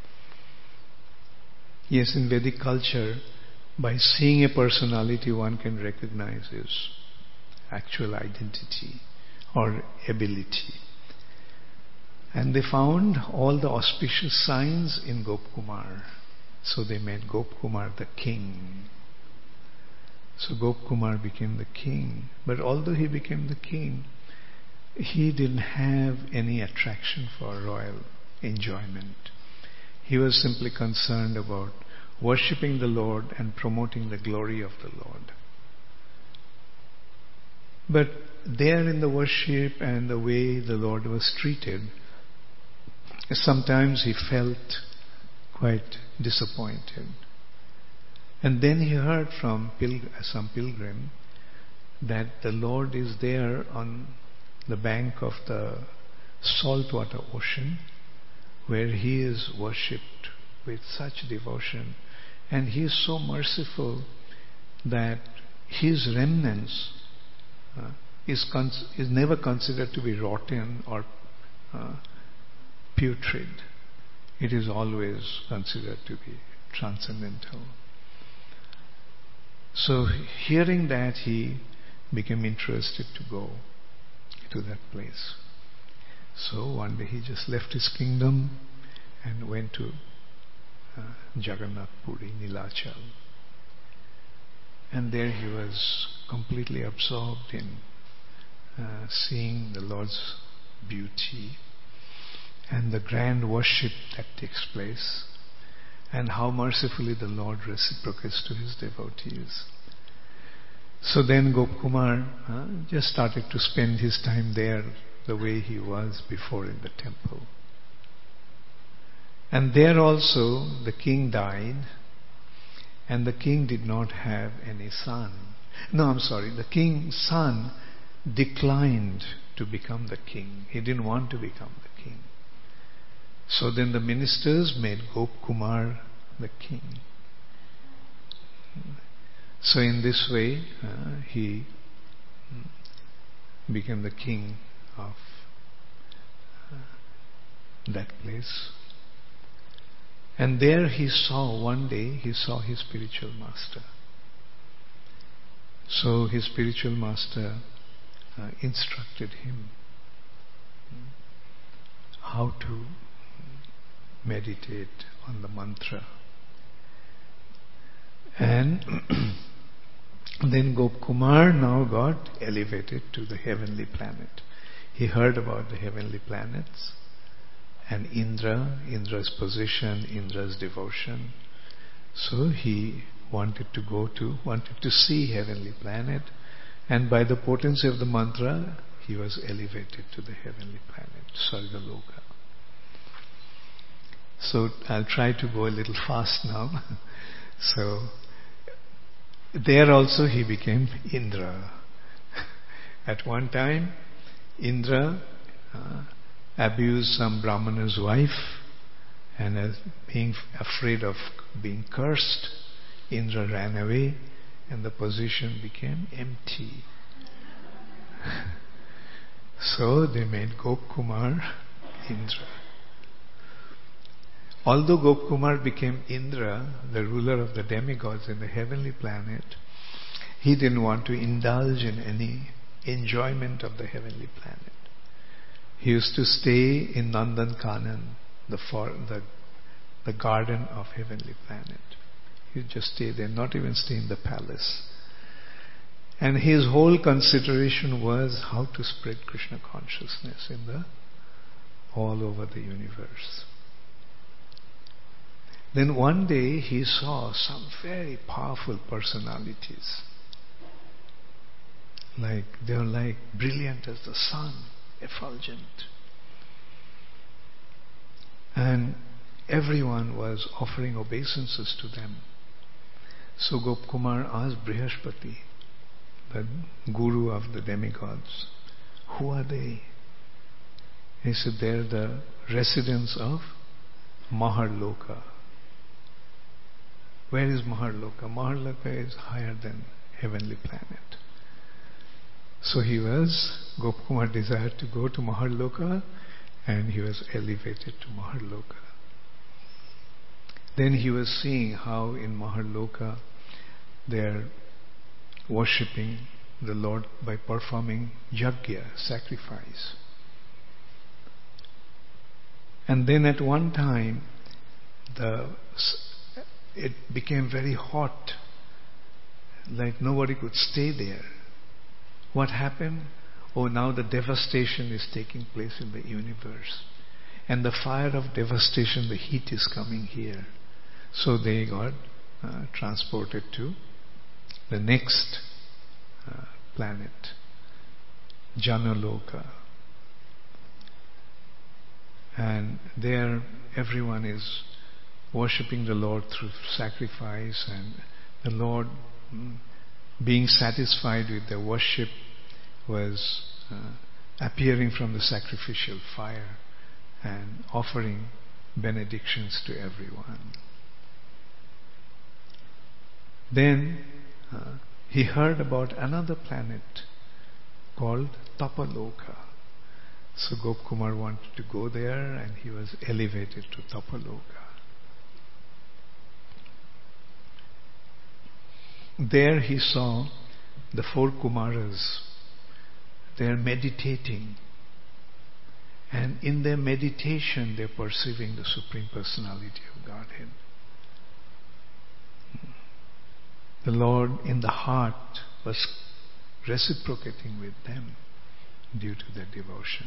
Yes, in Vedic culture, by seeing a personality one can recognize his actual identity or ability. And they found all the auspicious signs in Gopkumar. So they made Gopkumar the king. So Gopkumar became the king. But although he became the king, he didn't have any attraction for royal enjoyment. He was simply concerned about worshipping the Lord and promoting the glory of the Lord. But there in the worship and the way the Lord was treated, sometimes he felt quite disappointed. And then he heard from pil- some pilgrim that the Lord is there on the bank of the saltwater ocean, where he is worshipped with such devotion, and he is so merciful that his remnants uh, is, cons- is never considered to be rotten or uh, putrid. It is always considered to be transcendental. So hearing that, he became interested to go to that place. So one day he just left his kingdom and went to uh, Jagannath Puri, Nilachal. And there he was completely absorbed in uh, seeing the Lord's beauty and the grand worship that takes place, and how mercifully the Lord reciprocates to his devotees. So then Gopkumar uh, just started to spend his time there the way he was before in the temple. And there also the king died, and the king did not have any son. No, I'm sorry, the king's son declined to become the king. He didn't want to become the king. So then the ministers made Gopkumar the king. So in this way, uh, he became the king of uh, that place. And there he saw, one day, he saw his spiritual master. So his spiritual master uh, instructed him how to meditate on the mantra. And then Gopkumar now got elevated to the heavenly planet. He heard about the heavenly planets and Indra, Indra's position, Indra's devotion. So he wanted to go to, wanted to see heavenly planet, and by the potency of the mantra, he was elevated to the heavenly planet, Sargaloka. So I'll try to go a little fast now. So there also he became Indra. At one time, Indra uh, abused some Brahmana's wife, and as being afraid of being cursed, Indra ran away and the position became empty. So they made Gopkumar Indra. Although Gopkumar became Indra, the ruler of the demigods in the heavenly planet, he didn't want to indulge in any enjoyment of the heavenly planet. He used to stay in Nandankanan, the, for, the, the garden of heavenly planet. He would just stay there, not even stay in the palace. And his whole consideration was how to spread Krishna consciousness in the all over the universe. Then one day he saw some very powerful personalities. Like they were like brilliant as the sun, effulgent. And everyone was offering obeisances to them. So Gopkumar asked Brihaspati, the guru of the demigods, who are they? He said, they're the residents of Maharloka. Where is Maharloka? Maharloka is higher than heavenly planet. So he was, Gopkumar desired to go to Maharloka, and he was elevated to Maharloka. Then he was seeing how in Maharloka they are worshipping the Lord by performing yajna, sacrifice. And then at one time, the it became very hot, like nobody could stay there. What happened? Oh, now the devastation is taking place in the universe. And the fire of devastation, the heat is coming here. So they got uh, transported to the next uh, planet, Janaloka. And there everyone is worshipping the Lord through sacrifice, and the Lord, mm, being satisfied with their worship, was uh, appearing from the sacrificial fire and offering benedictions to everyone. Then uh, he heard about another planet called Tapaloka. So Gopkumar wanted to go there, and he was elevated to Tapaloka. There he saw the four Kumaras. They are meditating, and in their meditation they are perceiving the Supreme Personality of Godhead. The Lord in the heart was reciprocating with them due to their devotion.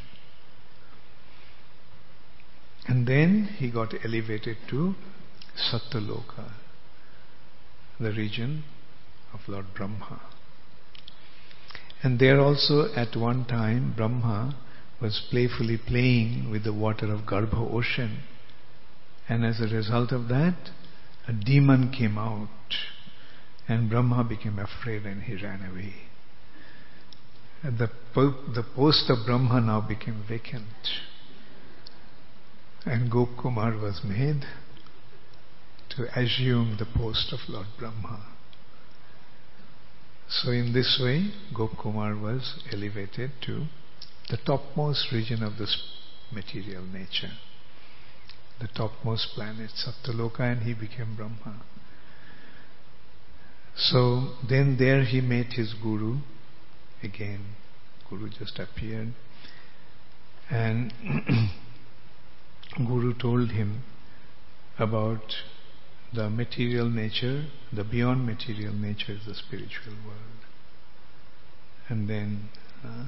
And then he got elevated to Satyaloka, the region of Lord Brahma. And there also at one time Brahma was playfully playing with the water of Garbha ocean, and as a result of that a demon came out, and Brahma became afraid and he ran away. And the, po- the post of Brahma now became vacant, and Gopkumar was made to assume the post of Lord Brahma. So in this way, Gopkumar was elevated to the topmost region of this material nature, the topmost planet, Satyaloka, and he became Brahma. So then there he met his guru again. Guru just appeared, and Guru told him about the material nature, the beyond material nature is the spiritual world. And then uh,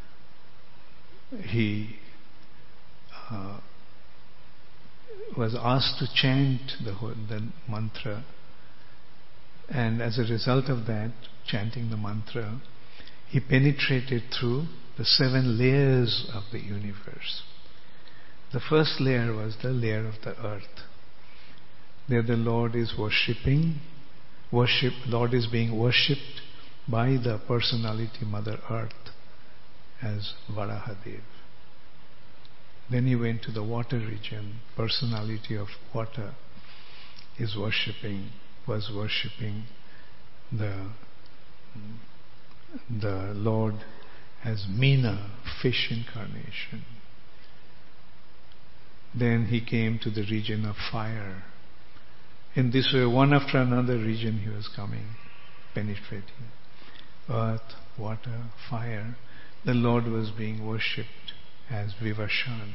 he uh, was asked to chant the, the mantra, and as a result of that, chanting the mantra, he penetrated through the seven layers of the universe. The first layer was the layer of the earth. There the Lord is worshipping, worship, Lord is being worshipped by the personality Mother Earth as Varahadev. Then he went to the water region. Personality of water is worshipping, was worshipping the the Lord as Meena, fish incarnation. Then he came to the region of fire. In this way, one after another region he was coming, penetrating. Earth, water, fire. The Lord was being worshipped as Vivashan.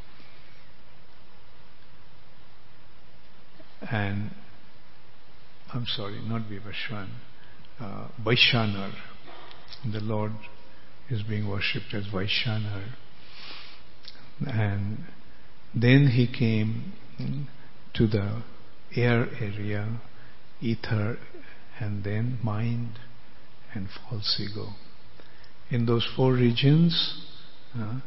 And, I'm sorry, not Vivashan, uh, Vaishyanar. The Lord is being worshipped as Vaishyanar. And then he came to the air area, ether, and then mind and false ego. In those four regions, uh,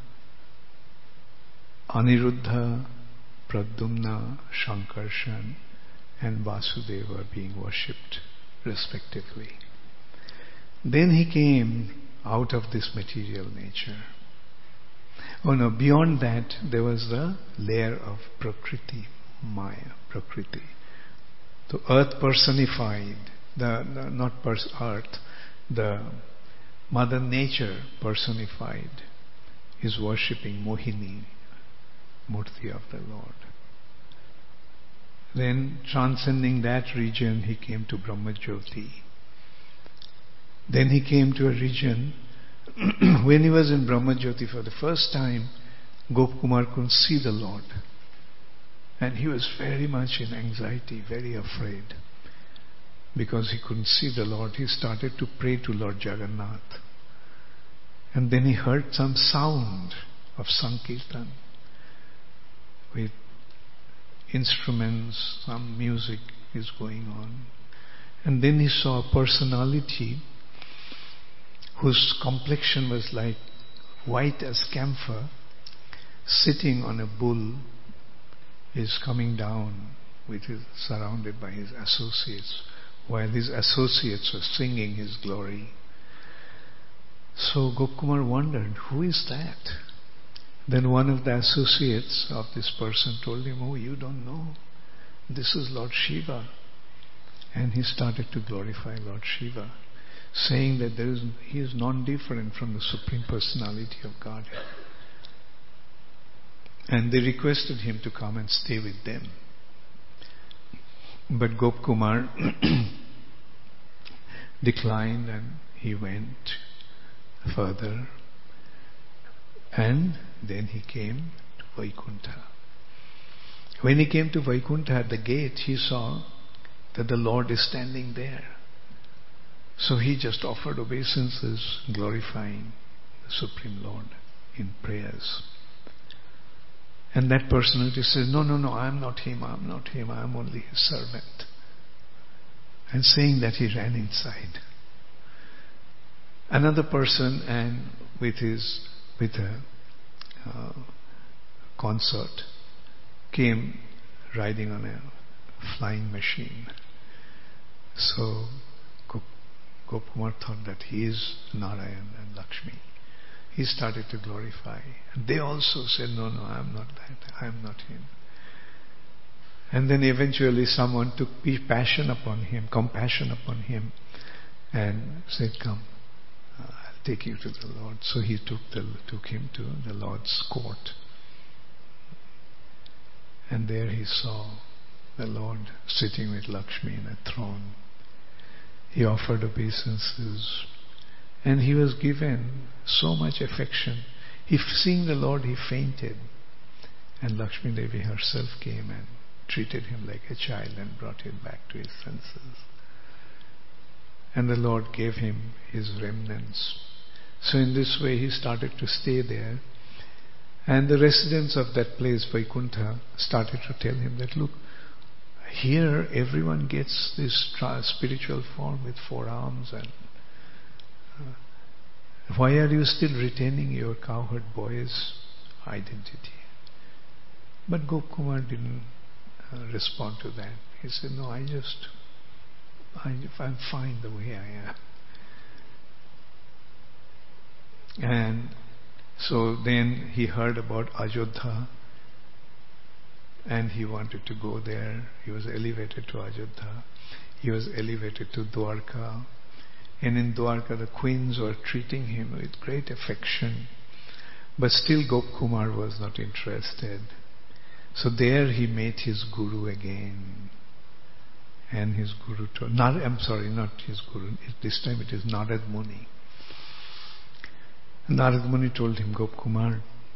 Aniruddha, Pradyumna, Shankarshan, and Vasudeva are being worshipped respectively. Then he came out of this material nature. Oh no, beyond that there was the layer of Prakriti, Maya, Prakriti. So earth personified, the, the not pers- earth, the Mother Nature personified is worshipping Mohini, Murti of the Lord. Then transcending that region he came to Brahmajyoti. Then he came to a region when he was in Brahmajyoti for the first time, Gopkumar couldn't see the Lord. And he was very much in anxiety, very afraid. Because he couldn't see the Lord, he started to pray to Lord Jagannath. And then he heard some sound of Sankirtan with instruments, some music is going on. And then he saw a personality whose complexion was like white as camphor, sitting on a bull, is coming down with his, surrounded by his associates, while his associates were singing his glory. So Gopkumar wondered, who is that? Then one of the associates of this person told him, oh, you don't know. This is Lord Shiva. And he started to glorify Lord Shiva, saying that there is, he is non-different from the Supreme Personality of Godhead. And they requested him to come and stay with them. But Gopkumar declined and he went further. And then he came to Vaikuntha. When he came to Vaikuntha at the gate, he saw that the Lord is standing there. So he just offered obeisances, glorifying the Supreme Lord in prayers. And that personality says, no, no, no, I am not him, I am not him, I am only his servant. And saying that, he ran inside. Another person, and with his, with a uh, consort, came riding on a flying machine. So Gopkumar thought that he is Narayan and Lakshmi. He started to glorify. And they also said, no, no, I am not that. I am not him. And then eventually someone took passion upon him, compassion upon him, and said, come, uh, I'll take you to the Lord. So he took, the, took him to the Lord's court. And there he saw the Lord sitting with Lakshmi in a throne. He offered obeisances, and he was given so much affection. He, seeing the Lord, he fainted, and Lakshmi Devi herself came and treated him like a child and brought him back to his senses. And the Lord gave him his remnants. So in this way he started to stay there, and the residents of that place, Vaikuntha, started to tell him that, look, here everyone gets this tra- spiritual form with four arms, and uh, why are you still retaining your cowherd boy's identity? But Gopkumar didn't uh, respond to that. He said, no, I just, I, I'm fine the way I am. And so then he heard about Ajodha, and he wanted to go there. He was elevated to Ajodha. He was elevated to Dwarka. And in Dwarka the queens were treating him with great affection. But still Gopkumar was not interested. So there he met his guru again. And his guru told, not, I'm sorry, not his guru, this time it is Narad Muni. Narad Muni told him, Gopkumar,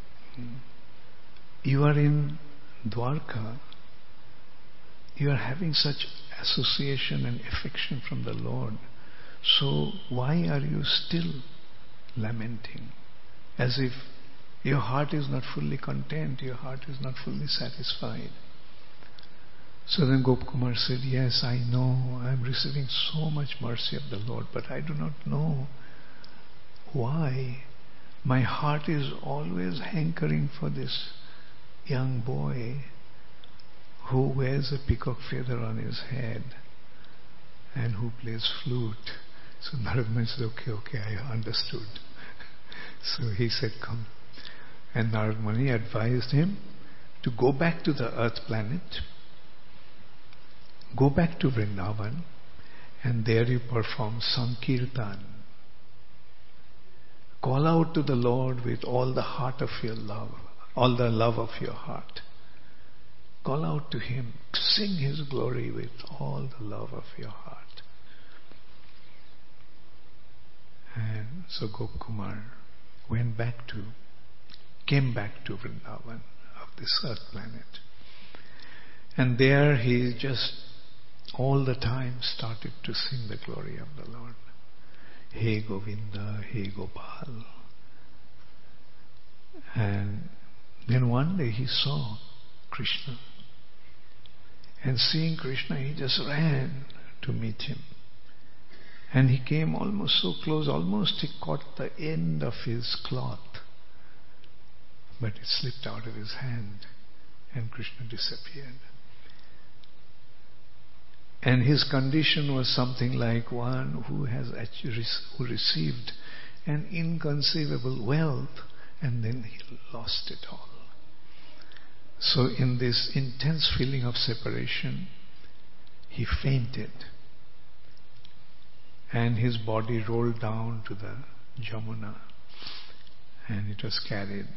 you are in Dwarka. You are having such association and affection from the Lord. So why are you still lamenting? As if your heart is not fully content, your heart is not fully satisfied. So then Gopkumar said, yes, I know, I am receiving so much mercy of the Lord, but I do not know why. My heart is always hankering for this young boy who wears a peacock feather on his head and who plays flute. So Narad Muni said, okay, okay, I understood. So he said, come. And Narad Muni advised him to go back to the earth planet, go back to Vrindavan, and there you perform Sankirtan. Call out to the Lord with all the heart of your love, all the love of your heart. Call out to Him, sing His glory with all the love of your heart. And so Gopkumar went back to, came back to Vrindavan of this earth planet. And there he just all the time started to sing the glory of the Lord. Hey Govinda, Hey Gopal. And then one day he saw Krishna. And seeing Krishna, he just ran to meet him. And he came almost so close, almost he caught the end of his cloth. But it slipped out of his hand and Krishna disappeared. And his condition was something like one who has actually who received an inconceivable wealth and then he lost it all. So in this intense feeling of separation, he fainted. And his body rolled down to the Jamuna and it was carried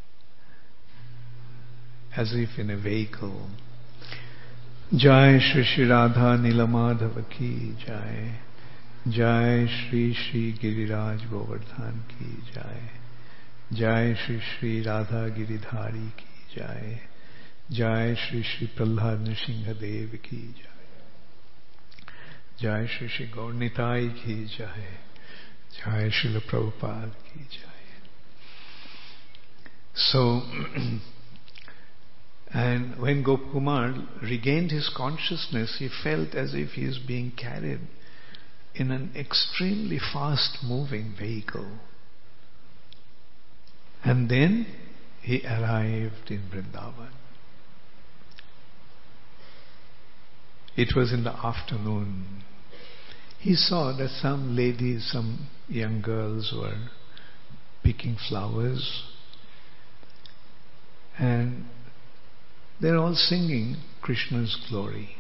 as if in a vehicle. Jai Shri Shri Radha Nilamadhava ki Jai. Jai Shri Shri Giriraj Govardhan ki Jai. Jai Shri Shri Radha Giridhari ki Jai. Jai Shri Shri Prahlad Nrsimha Dev ki Jai. Jai Shri Shri Gaurnitai ki Jai. Jai Srila Prabhupada ki Jai. So, and when Gopkumar regained his consciousness, he felt as if he is being carried in an extremely fast moving vehicle. And then he arrived in Vrindavan. It was in the afternoon. He saw that some ladies, some young girls were picking flowers and they're all singing Krishna's glory.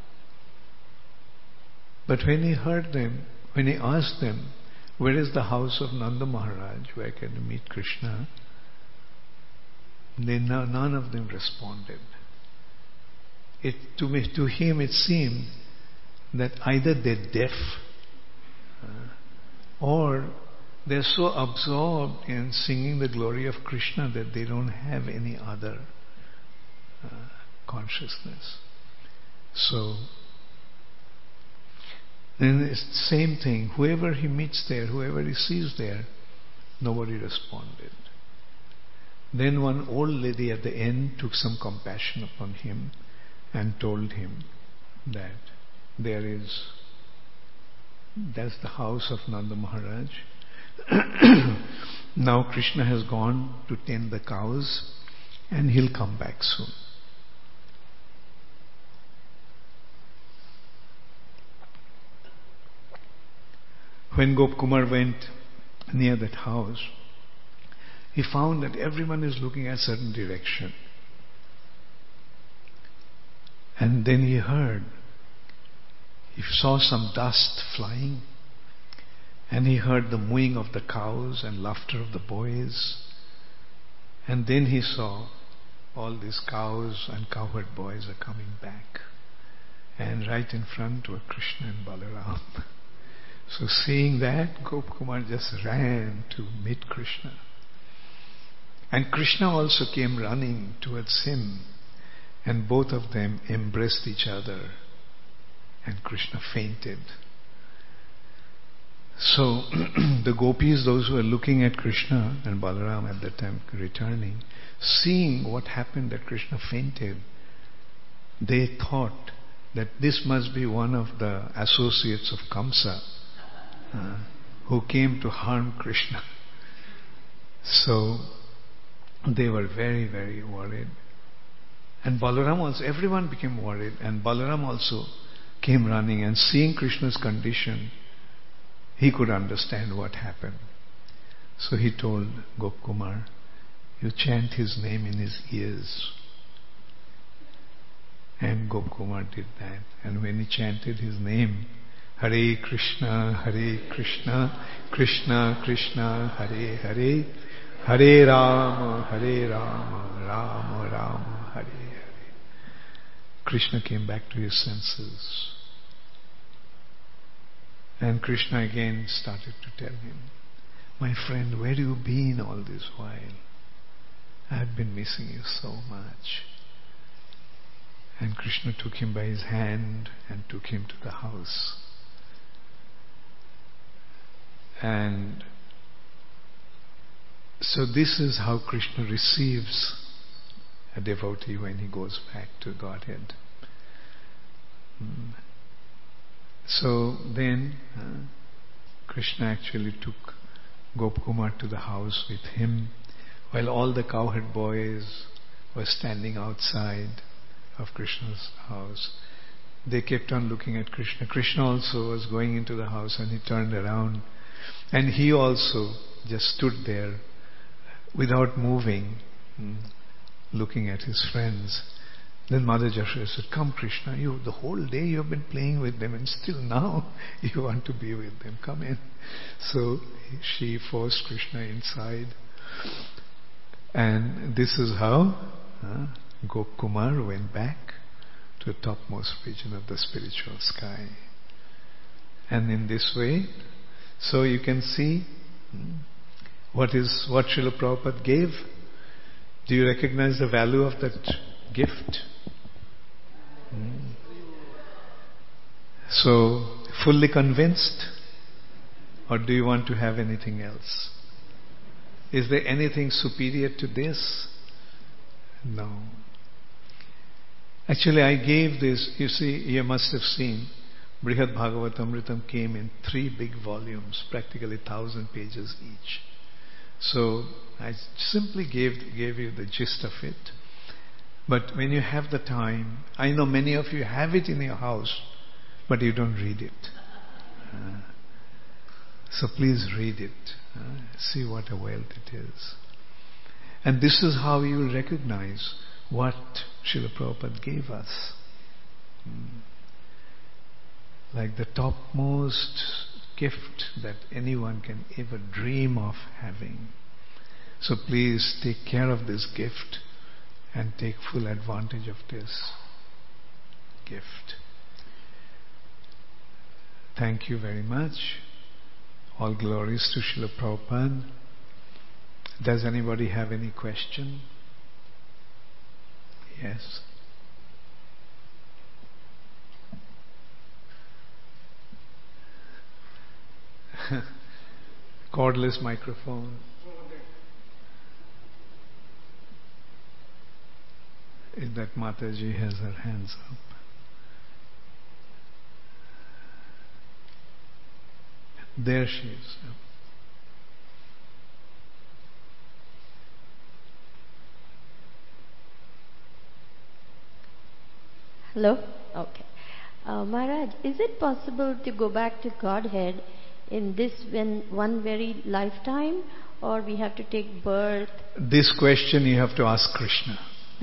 But when he heard them, when he asked them, where is the house of Nanda Maharaj, where can you meet Krishna? They, none of them responded. It, to, me, to him it seemed that either they're deaf uh, or they're so absorbed in singing the glory of Krishna that they don't have any other uh, consciousness. So then it's the same thing. Whoever he meets there, whoever he sees there, nobody responded. Then one old lady at the end took some compassion upon him and told him that there is, that's the house of Nanda Maharaj. Now Krishna has gone to tend the cows and he'll come back soon. When Gopkumar went near that house, he found that everyone is looking at a certain direction. And then he heard, he saw some dust flying, And he heard the mooing of the cows and laughter of the boys. And then he saw all these cows and cowherd boys are coming back. And right in front were Krishna and Balaram. So seeing that, Gopkumar just ran to meet Krishna. And Krishna also came running towards him. And both of them embraced each other. And Krishna fainted. So the gopis, those who were looking at Krishna and Balaram at that time returning, seeing what happened, that Krishna fainted, they thought that this must be one of the associates of Kamsa uh, who came to harm Krishna. So they were very, very worried. And Balaram also, everyone became worried, and Balaram also came running, and seeing Krishna's condition, he could understand what happened. So he told Gopkumar, you chant his name in his ears. And Gopkumar did that. And when he chanted his name, Hare Krishna, Hare Krishna, Krishna Krishna, Hare Hare, Hare Rama, Hare Rama, Rama Rama, Hare Hare. Krishna came back to his senses. And Krishna again started to tell him, my friend, where have you been all this while? I have been missing you so much. And Krishna took him by his hand and took him to the house. And so this is how Krishna receives a devotee when he goes back to Godhead. So then uh, Krishna actually took Gopkumar to the house with him, while all the cowherd boys were standing outside of Krishna's house. They kept on looking at Krishna. Krishna also was going into the house, and he turned around, and he also just stood there without moving, looking at his friends. Then Mother Yashoda said, come Krishna, you the whole day you have been playing with them, and still now you want to be with them. Come in. So she forced Krishna inside. And this is how uh, Gopkumar went back to the topmost region of the spiritual sky. And in this way, so you can see hmm, what is what Srila Prabhupada gave. Do you recognize the value of that gift? Hmm. So, fully convinced? Or do you want to have anything else? Is there anything superior to this? No. Actually, I gave this, you see, you must have seen, Brihad Bhagavatamritam came in three big volumes, practically thousand pages each. So, I simply gave, gave you the gist of it. But when you have the time, I know many of you have it in your house, but you don't read it. Uh, so please read it. Uh, see what a wealth it is. And this is how you will recognize what Srila Prabhupada gave us. Hmm. Like the topmost gift that anyone can ever dream of having. So please take care of this gift and take full advantage of this gift. Thank you very much. All glories to Srila Prabhupada. Does anybody have any question? Yes. Cordless microphone. Is that Mataji has her hands up? There she is. Hello? Okay. Uh, Maharaj, is it possible to go back to Godhead in this when one very lifetime, or we have to take birth? This question you have to ask Krishna.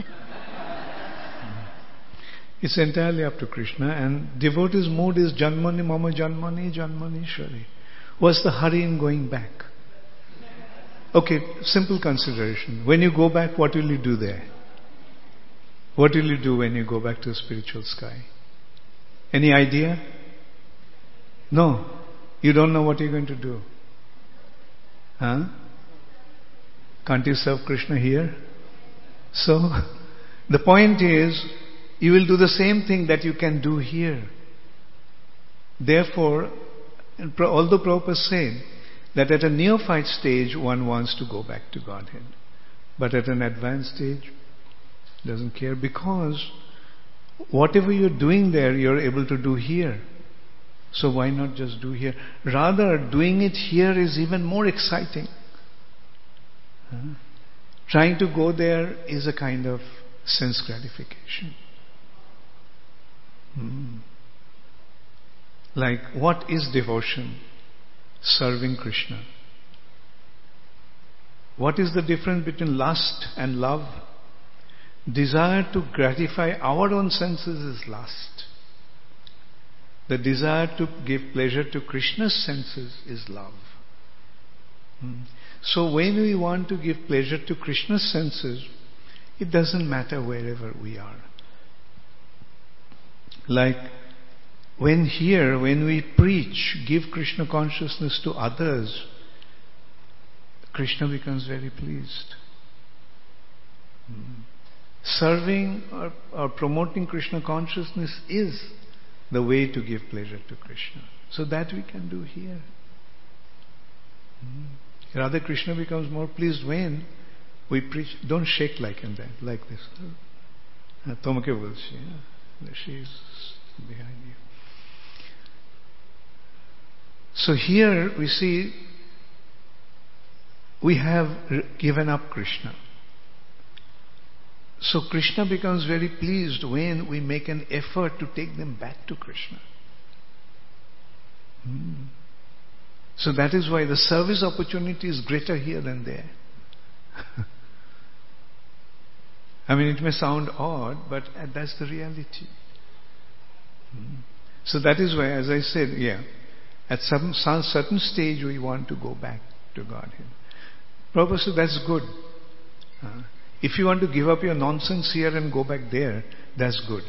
It's entirely up to Krishna, and devotee's mood is Janmani Mama Janmani Janmani Shari. What's the hurry in going back? Okay, simple consideration. When you go back, what will you do there? What will you do when you go back to the spiritual sky? Any idea? No. You don't know what you're going to do. Huh? Can't you serve Krishna here? So, the point is, you will do the same thing that you can do here. Therefore, although Prabhupada said that at a neophyte stage one wants to go back to Godhead, but at an advanced stage doesn't care, because whatever you're doing there you're able to do here. So why not just do here? Rather, doing it here is even more exciting. Huh? Trying to go there is a kind of sense gratification. Hmm. Like, what is devotion? Serving Krishna. What is the difference between lust and love? Desire to gratify our own senses is lust. The desire to give pleasure to Krishna's senses is love. Hmm. So when we want to give pleasure to Krishna's senses, it doesn't matter wherever we are. Like, when here, when we preach, give Krishna consciousness to others, Krishna becomes very pleased. Hmm. Serving or, or promoting Krishna consciousness is the way to give pleasure to Krishna. So that we can do here. Hmm. Rather, Krishna becomes more pleased when we preach. Don't shake like in that, like this. Tomake bolchi. She's behind you. So here we see we have given up Krishna. So Krishna becomes very pleased when we make an effort to take them back to Krishna. Hmm. So that is why the service opportunity is greater here than there. I mean, it may sound odd, but that's the reality. Hmm. So that is why, as I said, yeah, at some, some certain stage we want to go back to Godhead. Prabhupada said, that's good. Uh, if you want to give up your nonsense here and go back there, that's good.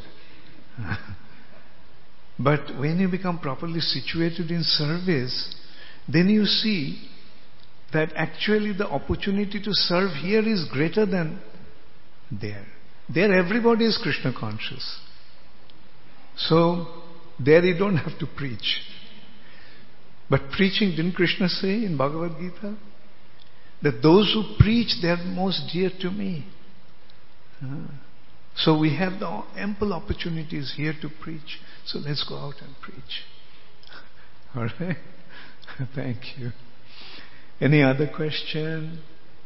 But when you become properly situated in service, then you see that actually the opportunity to serve here is greater than there. There everybody is Krishna conscious. So there you don't have to preach. But preaching, didn't Krishna say in Bhagavad Gita that those who preach, they are most dear to me? Uh, so we have the ample opportunities here to preach. So let's go out and preach. All right? Thank you. Any other question?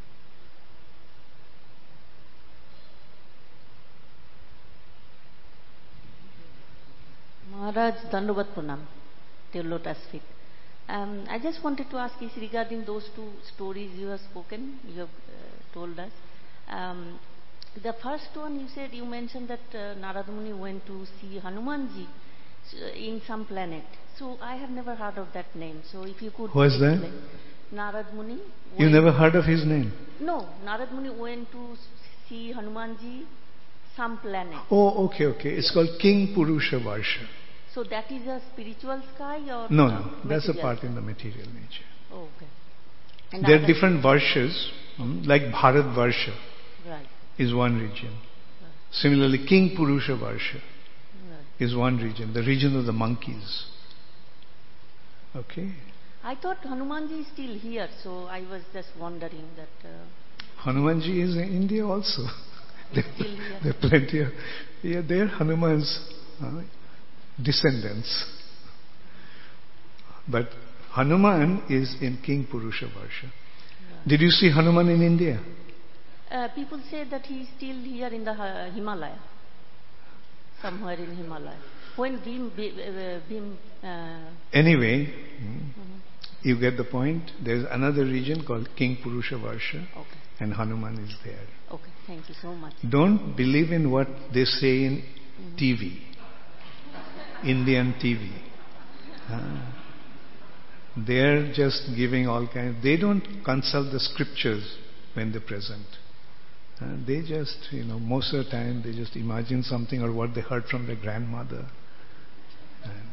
Maharaj, Dandavat Pranam, till lotus feet. Um, I just wanted to ask is regarding those two stories you have spoken, you have uh, told us. Um, the first one you said, you mentioned that uh, Narada Muni went to see Hanumanji in some planet. So I have never heard of that name. So if you could... Who is that? Narada Muni. You never heard of his name? No. Narada Muni went to see Hanumanji some planet. Oh, okay, okay. It's called King Purusha Varsha. So that is a spiritual sky or... No, no. That's a material? part in the material nature. Oh, okay. And there are different Varshas, hmm, like Bharat Varsha right. is one region. Right. Similarly, King Purusha Varsha Right. is one region, the region of the monkeys. Okay? I thought Hanumanji is still here, so I was just wondering that... Uh, Hanumanji is in India also. there, still here. there are plenty of... Yeah, they are Hanuman's uh, descendants. But Hanuman is in King Purusha Varsha. Right. Did you see Hanuman in India? Uh, people say that he is still here in the uh, Himalaya. Somewhere in Himalaya. When Bhim... Uh, Bhim uh, anyway... Mm-hmm. You get the point? There is another region called King Purusha Varsha, okay. and Hanuman is there. Okay, thank you so much. Don't believe in what they say in mm-hmm. T V, Indian T V. Uh, They're just giving all kinds. They don't consult the scriptures when they're present. Uh, they just, you know, most of the time they just imagine something or what they heard from their grandmother. And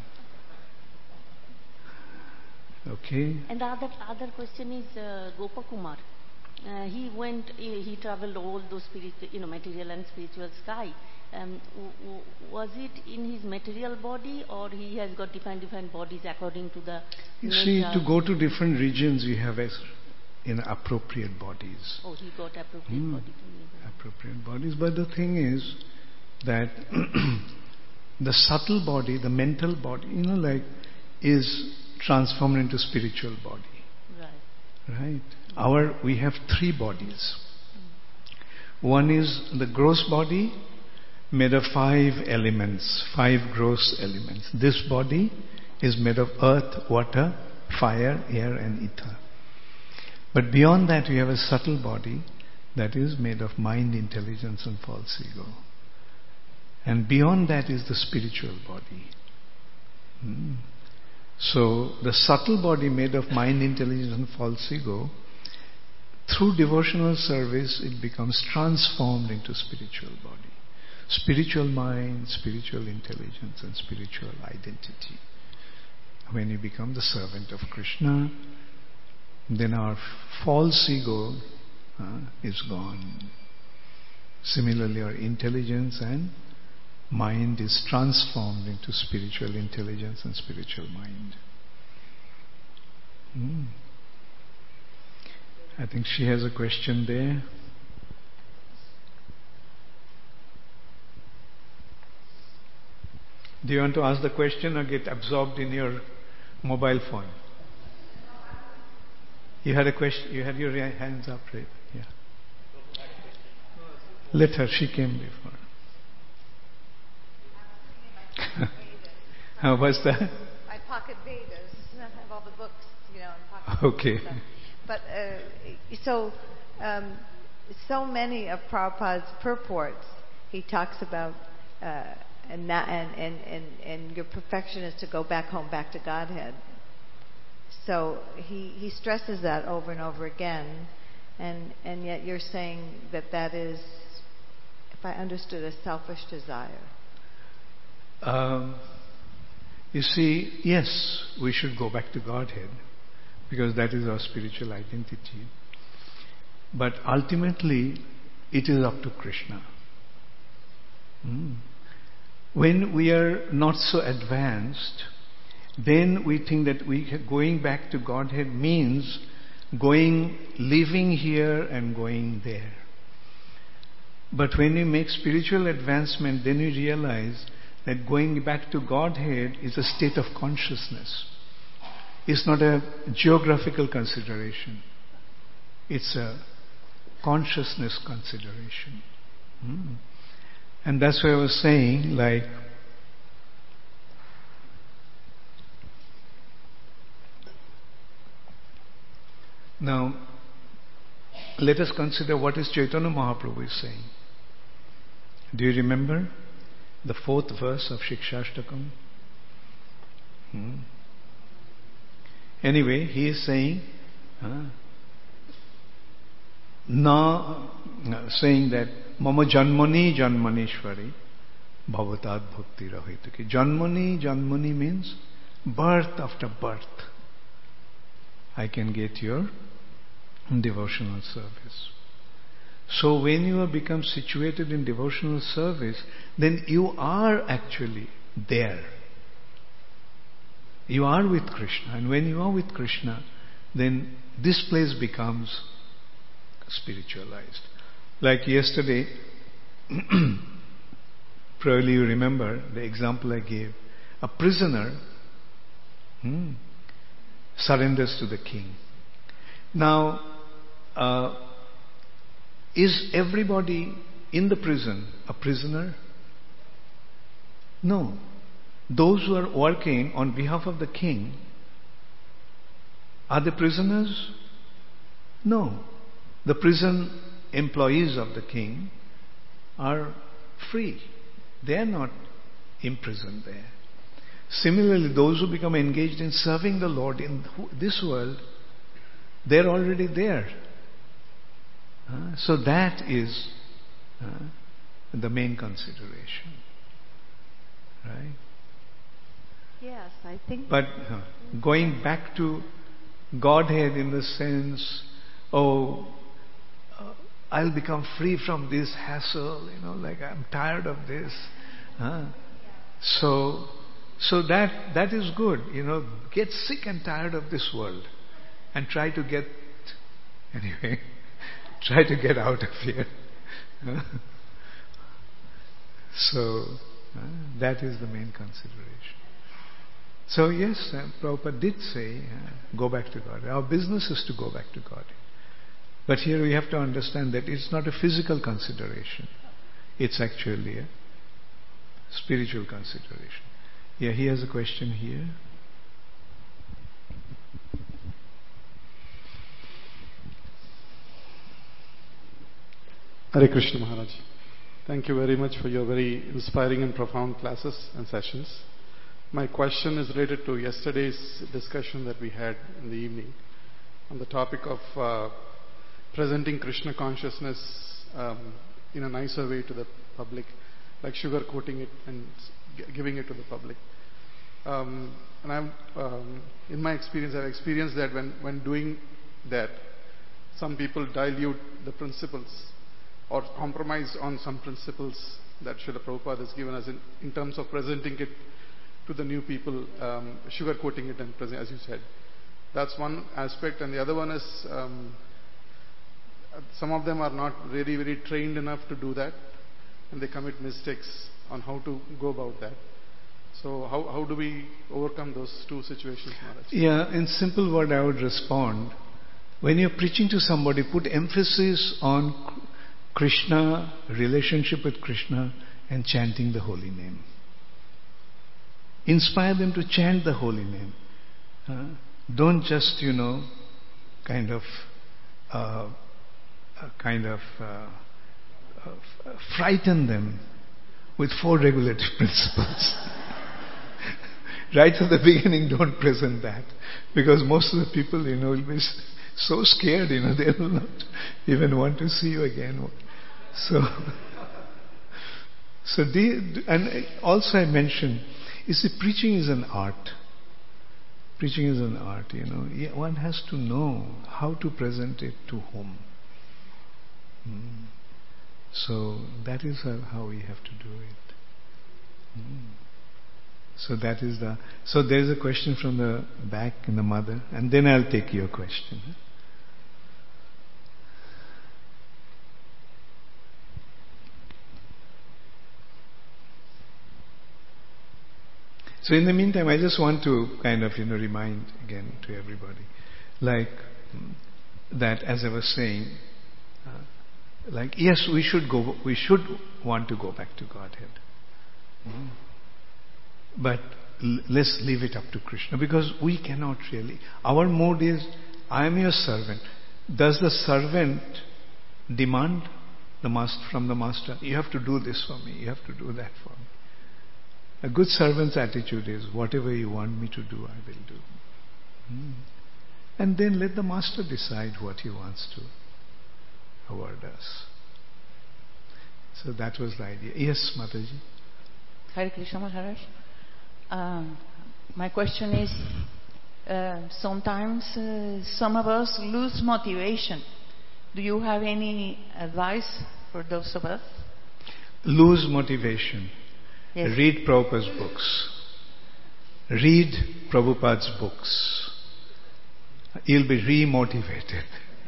okay. And the other, other question is uh, Gopakumar. Uh, he went, he, he traveled all those spirit, you know, material and spiritual sky. Um, w- w- was it in his material body, or he has got different different bodies according to the You nature? see, to go to different regions, you have as in appropriate bodies. Oh, he got appropriate Hmm. body to live. Appropriate bodies. But the thing is that the subtle body, the mental body, you know, like, is transformed into spiritual body. Right. Right? Our, we have three bodies. One is the gross body, made of five elements, five gross elements. This body is made of earth, water, fire, air and ether. But beyond that we have a subtle body that is made of mind, intelligence and false ego. And beyond that is the spiritual body. Hmm. So the subtle body made of mind, intelligence and false ego, through devotional service it becomes transformed into spiritual body. Spiritual mind, spiritual intelligence and spiritual identity. When you become the servant of Krishna, then our false ego uh, is gone. Similarly, our intelligence and mind is transformed into spiritual intelligence and spiritual mind. Hmm. I think she has a question there. Do you want to ask the question or get absorbed in your mobile phone? You had a question. You had your hands up, right? Yeah. Let her. She came before. How was that? My pocket Vedas. I have all the books, you know, in pocket. Okay. Stuff. But uh, so, um, so many of Prabhupada's purports, he talks about, uh, and, not, and and and and your perfection is to go back home, back to Godhead. So he he stresses that over and over again, and and yet you're saying that that is, if I understood, a selfish desire. Um, you see, yes, we should go back to Godhead because that is our spiritual identity. But ultimately, it is up to Krishna. Hmm. When we are not so advanced, then we think that we going back to Godhead means going, living here and going there. But when we make spiritual advancement, then we realize that going back to Godhead is a state of consciousness. It's not a geographical consideration. It's a consciousness consideration. Hmm. And that's why I was saying, like, now, let us consider what is Chaitanya Mahaprabhu is saying. Do you remember the fourth verse of Shikshashtakam? Hmm. Anyway, he is saying, uh, na, saying that Mama Janmani Janmanishwari Bhavatad Bhakti Rahitaki. Janmani, Janmani means birth after birth. I can get your devotional service. So when you have become situated in devotional service, then you are actually there. You are with Krishna. And when you are with Krishna, then this place becomes spiritualized. Like yesterday, probably you remember the example I gave. A prisoner hmm, surrenders to the king. Now, uh, is everybody in the prison a prisoner? No. Those who are working on behalf of the king, are they prisoners? No. The prison employees of the king are free. They are not imprisoned there. Similarly, those who become engaged in serving the Lord in this world, they're already there. Uh, so that is uh, the main consideration. Right? Yes, I think. But uh, going back to Godhead in the sense, oh, uh, I'll become free from this hassle, you know, like I'm tired of this. Huh? So, so that that is good, you know. Get sick and tired of this world, and try to get, anyway, try to get out of here. So uh, that is the main consideration. So yes, uh, Prabhupada did say, uh, go back to God. Our business is to go back to God. But here we have to understand that it's not a physical consideration. It's actually a spiritual consideration. Yeah, he has a question here. Hare Krishna Maharaj. Thank you very much for your very inspiring and profound classes and sessions. My question is related to yesterday's discussion that we had in the evening on the topic of uh, presenting Krishna consciousness um, in a nicer way to the public, like sugar coating it and g- giving it to the public. Um, and I'm, um, in my experience, I've experienced that when, when doing that, some people dilute the principles or compromise on some principles that Srila Prabhupada has given us in, in terms of presenting it to the new people, um, sugar-coating it and present, as you said. That's one aspect. And the other one is um, some of them are not really very trained enough to do that, and they commit mistakes on how to go about that. So how, how do we overcome those two situations, Maharaj? Yeah, in simple word I would respond. When you're preaching to somebody, put emphasis on Krishna, relationship with Krishna, and chanting the holy name. Inspire them to chant the holy name. Uh, don't just, you know, kind of, uh, uh, kind of uh, uh, frighten them with four regulative principles. Right at the beginning, don't present that, because most of the people, you know, will be so scared, you know, they will not even want to see you again. So, so the, and also I mentioned, you see, preaching is an art. Preaching is an art, you know. One has to know how to present it to whom. Mm. So that is how we have to do it. Mm. So that is the. So there is a question from the back in the mother, and then I'll take your question. So in the meantime, I just want to kind of, you know, remind again to everybody, like that, as I was saying, uh, like yes, we should go, we should want to go back to Godhead, mm. but l- let's leave it up to Krishna, because we cannot really. Our mode is, I am your servant. Does the servant demand the master from the master? You have to do this for me. You have to do that for me. A good servant's attitude is, whatever you want me to do, I will do. Hmm. And then let the master decide what he wants to award us. So that was the idea. Yes, Mataji. Hare Krishna Maharaj. Um, my question is, uh, sometimes uh, some of us lose motivation. Do you have any advice for those of us? Lose motivation. Yes. Read Prabhupada's books. Read Prabhupada's books. You'll be re-motivated.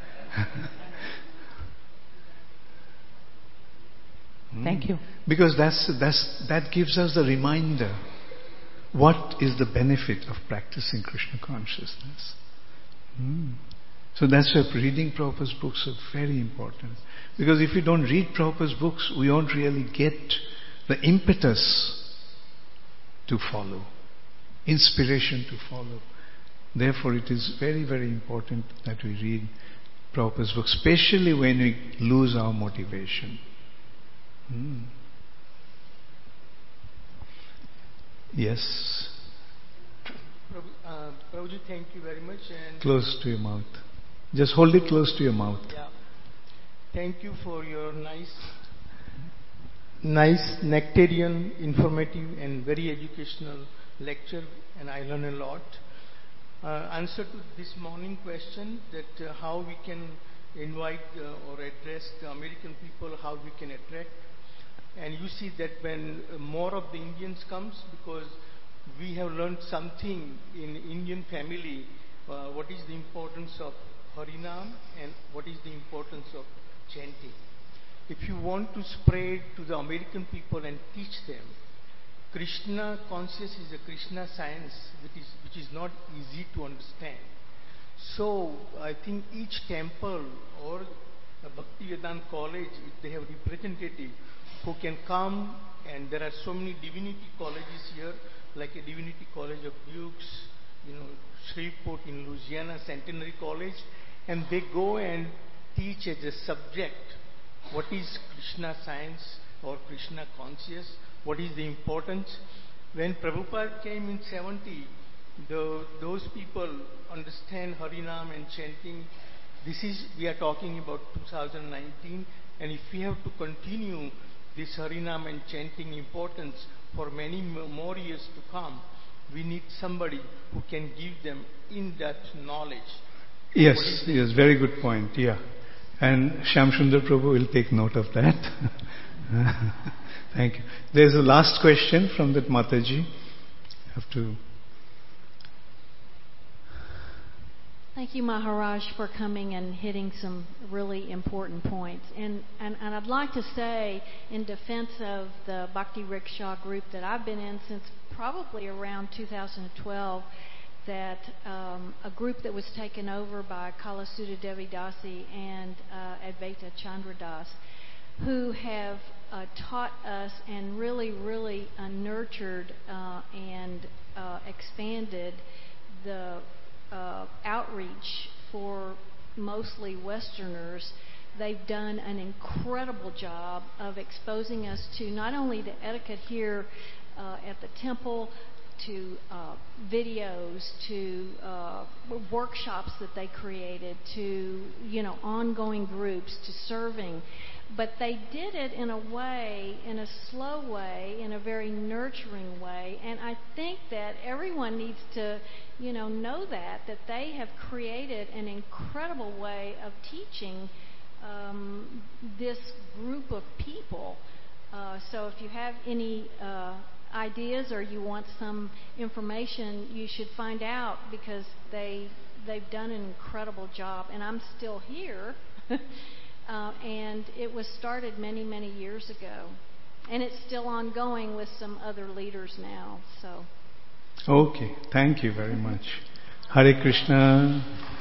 Thank you. Because that's, that's, that gives us the reminder. What is the benefit of practicing Krishna consciousness? Hmm. So that's why reading Prabhupada's books are very important. Because if you don't read Prabhupada's books, we won't really get the impetus to follow, inspiration to follow. Therefore, it is very, very important that we read Prabhupada's books, especially when we lose our motivation. Hmm. Yes. Prabhu, uh, Prabhuji, thank you very much. And Close to your mouth. Just hold it close to your mouth. Yeah. Thank you for your nice, nice nectarian, informative, and very educational lecture, and I learned a lot. Uh, answer to this morning question that uh, how we can invite uh, or address the American people, how we can attract. And you see that when uh, more of the Indians comes, because we have learned something in Indian family, uh, what is the importance of Harinam and what is the importance of chanting. If you want to spread to the American people and teach them, Krishna consciousness is a Krishna science which is, which is not easy to understand. So I think each temple or a Bhaktivedanta college, if they have representative who can come, and there are so many divinity colleges here, like a Divinity College of Dukes, you know, Shreveport in Louisiana, Centenary College, and they go and teach as a subject what is Krishna science or Krishna conscious, what is the importance. When Prabhupada came in seventy, the, those people understand Harinam and chanting. This is, we are talking about two thousand nineteen, and if we have to continue this Harinam and chanting importance for many more years to come, we need somebody who can give them in-depth knowledge. Yes, yes, very good point, yeah. And Shyam Sundar Prabhu will take note of that. Thank you. There's a last question from that Mataji. Have to. Thank you, Maharaj, for coming and hitting some really important points. And, and, and I'd like to say, in defense of the Bhakti Rickshaw group that I've been in since probably around two thousand twelve, that um, a group that was taken over by Kalasudha Devi Dasi and uh, Advaita Chandra Das, who have uh, taught us and really, really uh, nurtured uh, and uh, expanded the Uh, outreach for mostly Westerners. They've done an incredible job of exposing us to not only the etiquette here uh, at the temple, to uh, videos, to uh, workshops that they created, to, you know, ongoing groups, to serving. But they did it in a way, in a slow way, in a very nurturing way. And I think that everyone needs to, you know, know that, that they have created an incredible way of teaching um, this group of people. Uh, so if you have any uh, ideas or you want some information, you should find out, because they, they've done an incredible job. And I'm still here. Uh, and it was started many, many years ago. And it's still ongoing with some other leaders now. So. Okay, thank you very much. Hare Krishna.